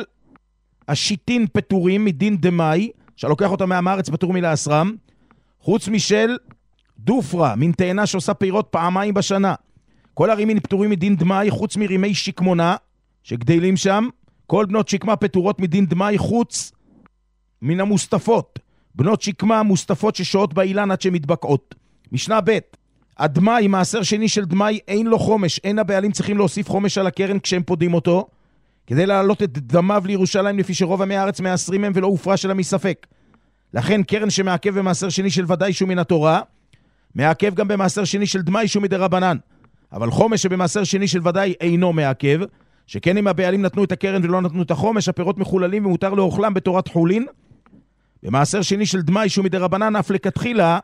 השיטין פטורים מדין דמאי, שלוקח אותם מהמארץ פטור מלאסרם, חוץ משל דופרה, מן תאנה שעושה פירות פעמיים בשנה. כל הרימין פטורים מדין דמאי, חוץ מרימי שקמונה, שגדלים שם. כל בנות שקמה פטורות מדין דמאי, חוץ מן המוסטפות. בנות שקמה מוסטפות ששועות באילן עד שמתבקעות. משנה ב', הדמאי, מעשר שני של דמאי, אין לו חומש. אין הבעלים צריכים להוסיף חומש על הקרן כשהם פודים אותו, כדי להעלות את דמיו לירושלים, לפי שרוב עמי הארץ מעשרים מהם ולא הופרש שלה מספק. לכן קרן שמעכב במעשר שני של ודאי שהוא מן התורה, מעכב גם במעשר שני של דמאי שהוא מדרבנן. אבל חומש שבמעשר שני של ודאי אינו מעכב, שכן אם הבעלים נתנו את הקרן ולא נתנו את החומש, הפירות מחוללים ומותר לאוכלם בתורת חולין. במעשר שני של דמאי שהוא מדרבנן, אף לכתחילה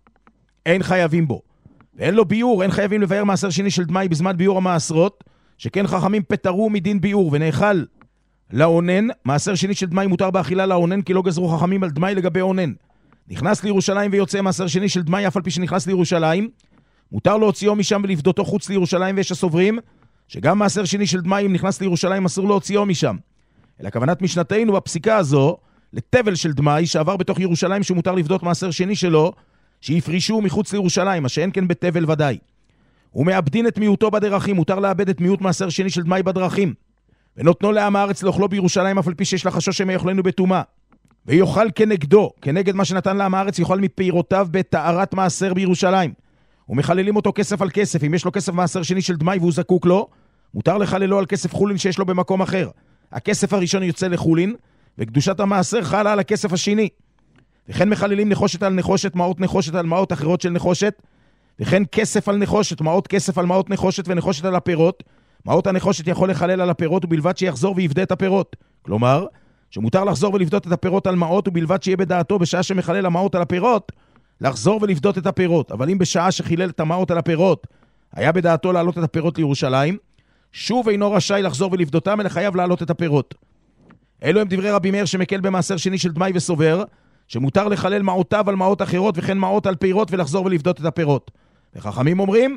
אין חייבים בו. ואין לו ביור, אין חייבים לבאר מעשר שני של דמאי בזמן ביור המעשרות, שכן חכמים פטרו מדין ביור ונאכל לעונן. מעשר שני של דמאי מותר באכילה לעונן, כי לא גזרו חכמים על דמאי לגבי עונן. נכנס לירושלים ויוצא מעשר שני של דמאי, אף על פי שנכנס לירושלים, מותר להוציאו משם ולפדותו חוץ לירושלים, ויש הסוברים שגם מעשר שני של דמאי אם נכנס לירושלים אסור להוציאו משם. אלא כוונת משנתנו בפסיקה הזו לטבל של דמאי שעבר בתוך ירושלים שמותר לפדות מעשר שני שלו, שיפרישו מחוץ לירושלים, מה שאין כן בטבל ודאי. ומאבדין את מיעוטו בדרכים, מותר לאבד את מיעוט מעשר שני של דמי בדרכים. ונותנו לעם הארץ לאכלו בירושלים, אף על פי שיש לחשש שהם יאכלנו בטומאה. ויוכל כנגדו, כנגד מה שנתן לעם הארץ, יאכל מפירותיו בטהרת מעשר בירושלים. ומחללים אותו כסף על כסף. אם יש לו כסף מעשר שני של דמי והוא זקוק לו, מותר לחללו על כסף חולין שיש לו במקום אחר. הכסף הראשון יוצא לחולין, וקדושת המעשר חלה על הכסף השני. וכן מחללים נחושת על נחושת, מעות נחושת על מעות אחרות של נחושת, וכן כסף על נחושת, מעות כסף על מעות נחושת ונחושת על הפירות. מעות הנחושת יכול לחלל על הפירות ובלבד שיחזור ויבדה את הפירות. כלומר, שמותר לחזור ולבדות את הפירות על מעות ובלבד שיהיה בדעתו בשעה שמחלל המעות על הפירות, לחזור ולבדות את הפירות. אבל אם בשעה שחילל את המעות על הפירות, היה בדעתו להעלות את הפירות לירושלים, שוב אינו רשאי לחזור ולבדותם, אלא חייב להעלות את הפירות. אלו הם דברי רבי מאיר שמקל במעשר שני של דמי וסובר, שמותר לחלל מעותיו על מעות אחרות וכן מעות על פירות ולחזור ולבדות את הפירות. וחכמים אומרים,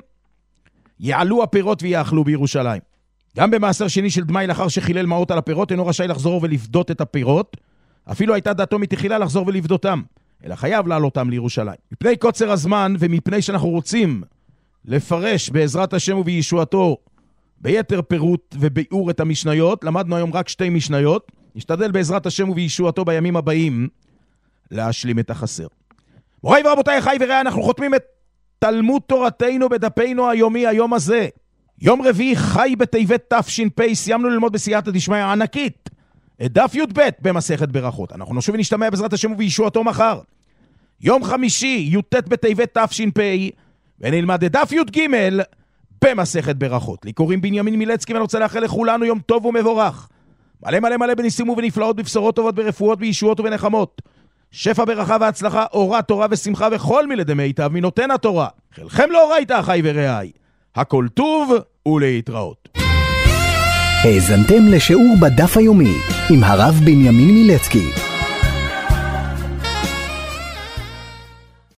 יעלו הפירות ויאכלו בירושלים. גם במעשר שני של דמי לאחר שחילל מעות על הפירות, אינו רשאי לחזור ולבדות את הפירות, אפילו הייתה דעתו מתחילה לחזור ולבדותם, אלא חייב לעלותם לירושלים. מפני קוצר הזמן ומפני שאנחנו רוצים לפרש בעזרת השם ובישועתו ביתר פירוט וביאור את המשניות, למדנו היום רק שתי משניות, נשתדל בעזרת השם ובישועתו בימים הבאים להשלים את החסר. מוריי ורבותיי, חי וראה, אנחנו חותמים את תלמוד תורתנו בדפינו היומי היום הזה. יום רביעי חי בטבת תש"פ, סיימנו ללמוד בסייעתא דשמיא הענקית את דף י"ב במסכת ברכות. אנחנו נשוב ונשתמע בעזרת השם ובישועתו מחר. יום חמישי י"ט בטבת תש"פ, ונלמד את דף י"ג במסכת ברכות. לי קוראים בנימין מילצקי, ואני רוצה לאחל לכולנו יום טוב ומבורך. מלא מלא מלא בניסים ובנפלאות, בבשורות טובות, ברפואות, בישועות ובנחמות. שפע ברכה והצלחה, אורה, תורה ושמחה וכל מילדי מיטב מנותן התורה. חלכם לאורייתא אחי ורעי. הכל טוב ולהתראות. האזנתם לשיעור בדף היומי עם הרב בנימין מילצקי.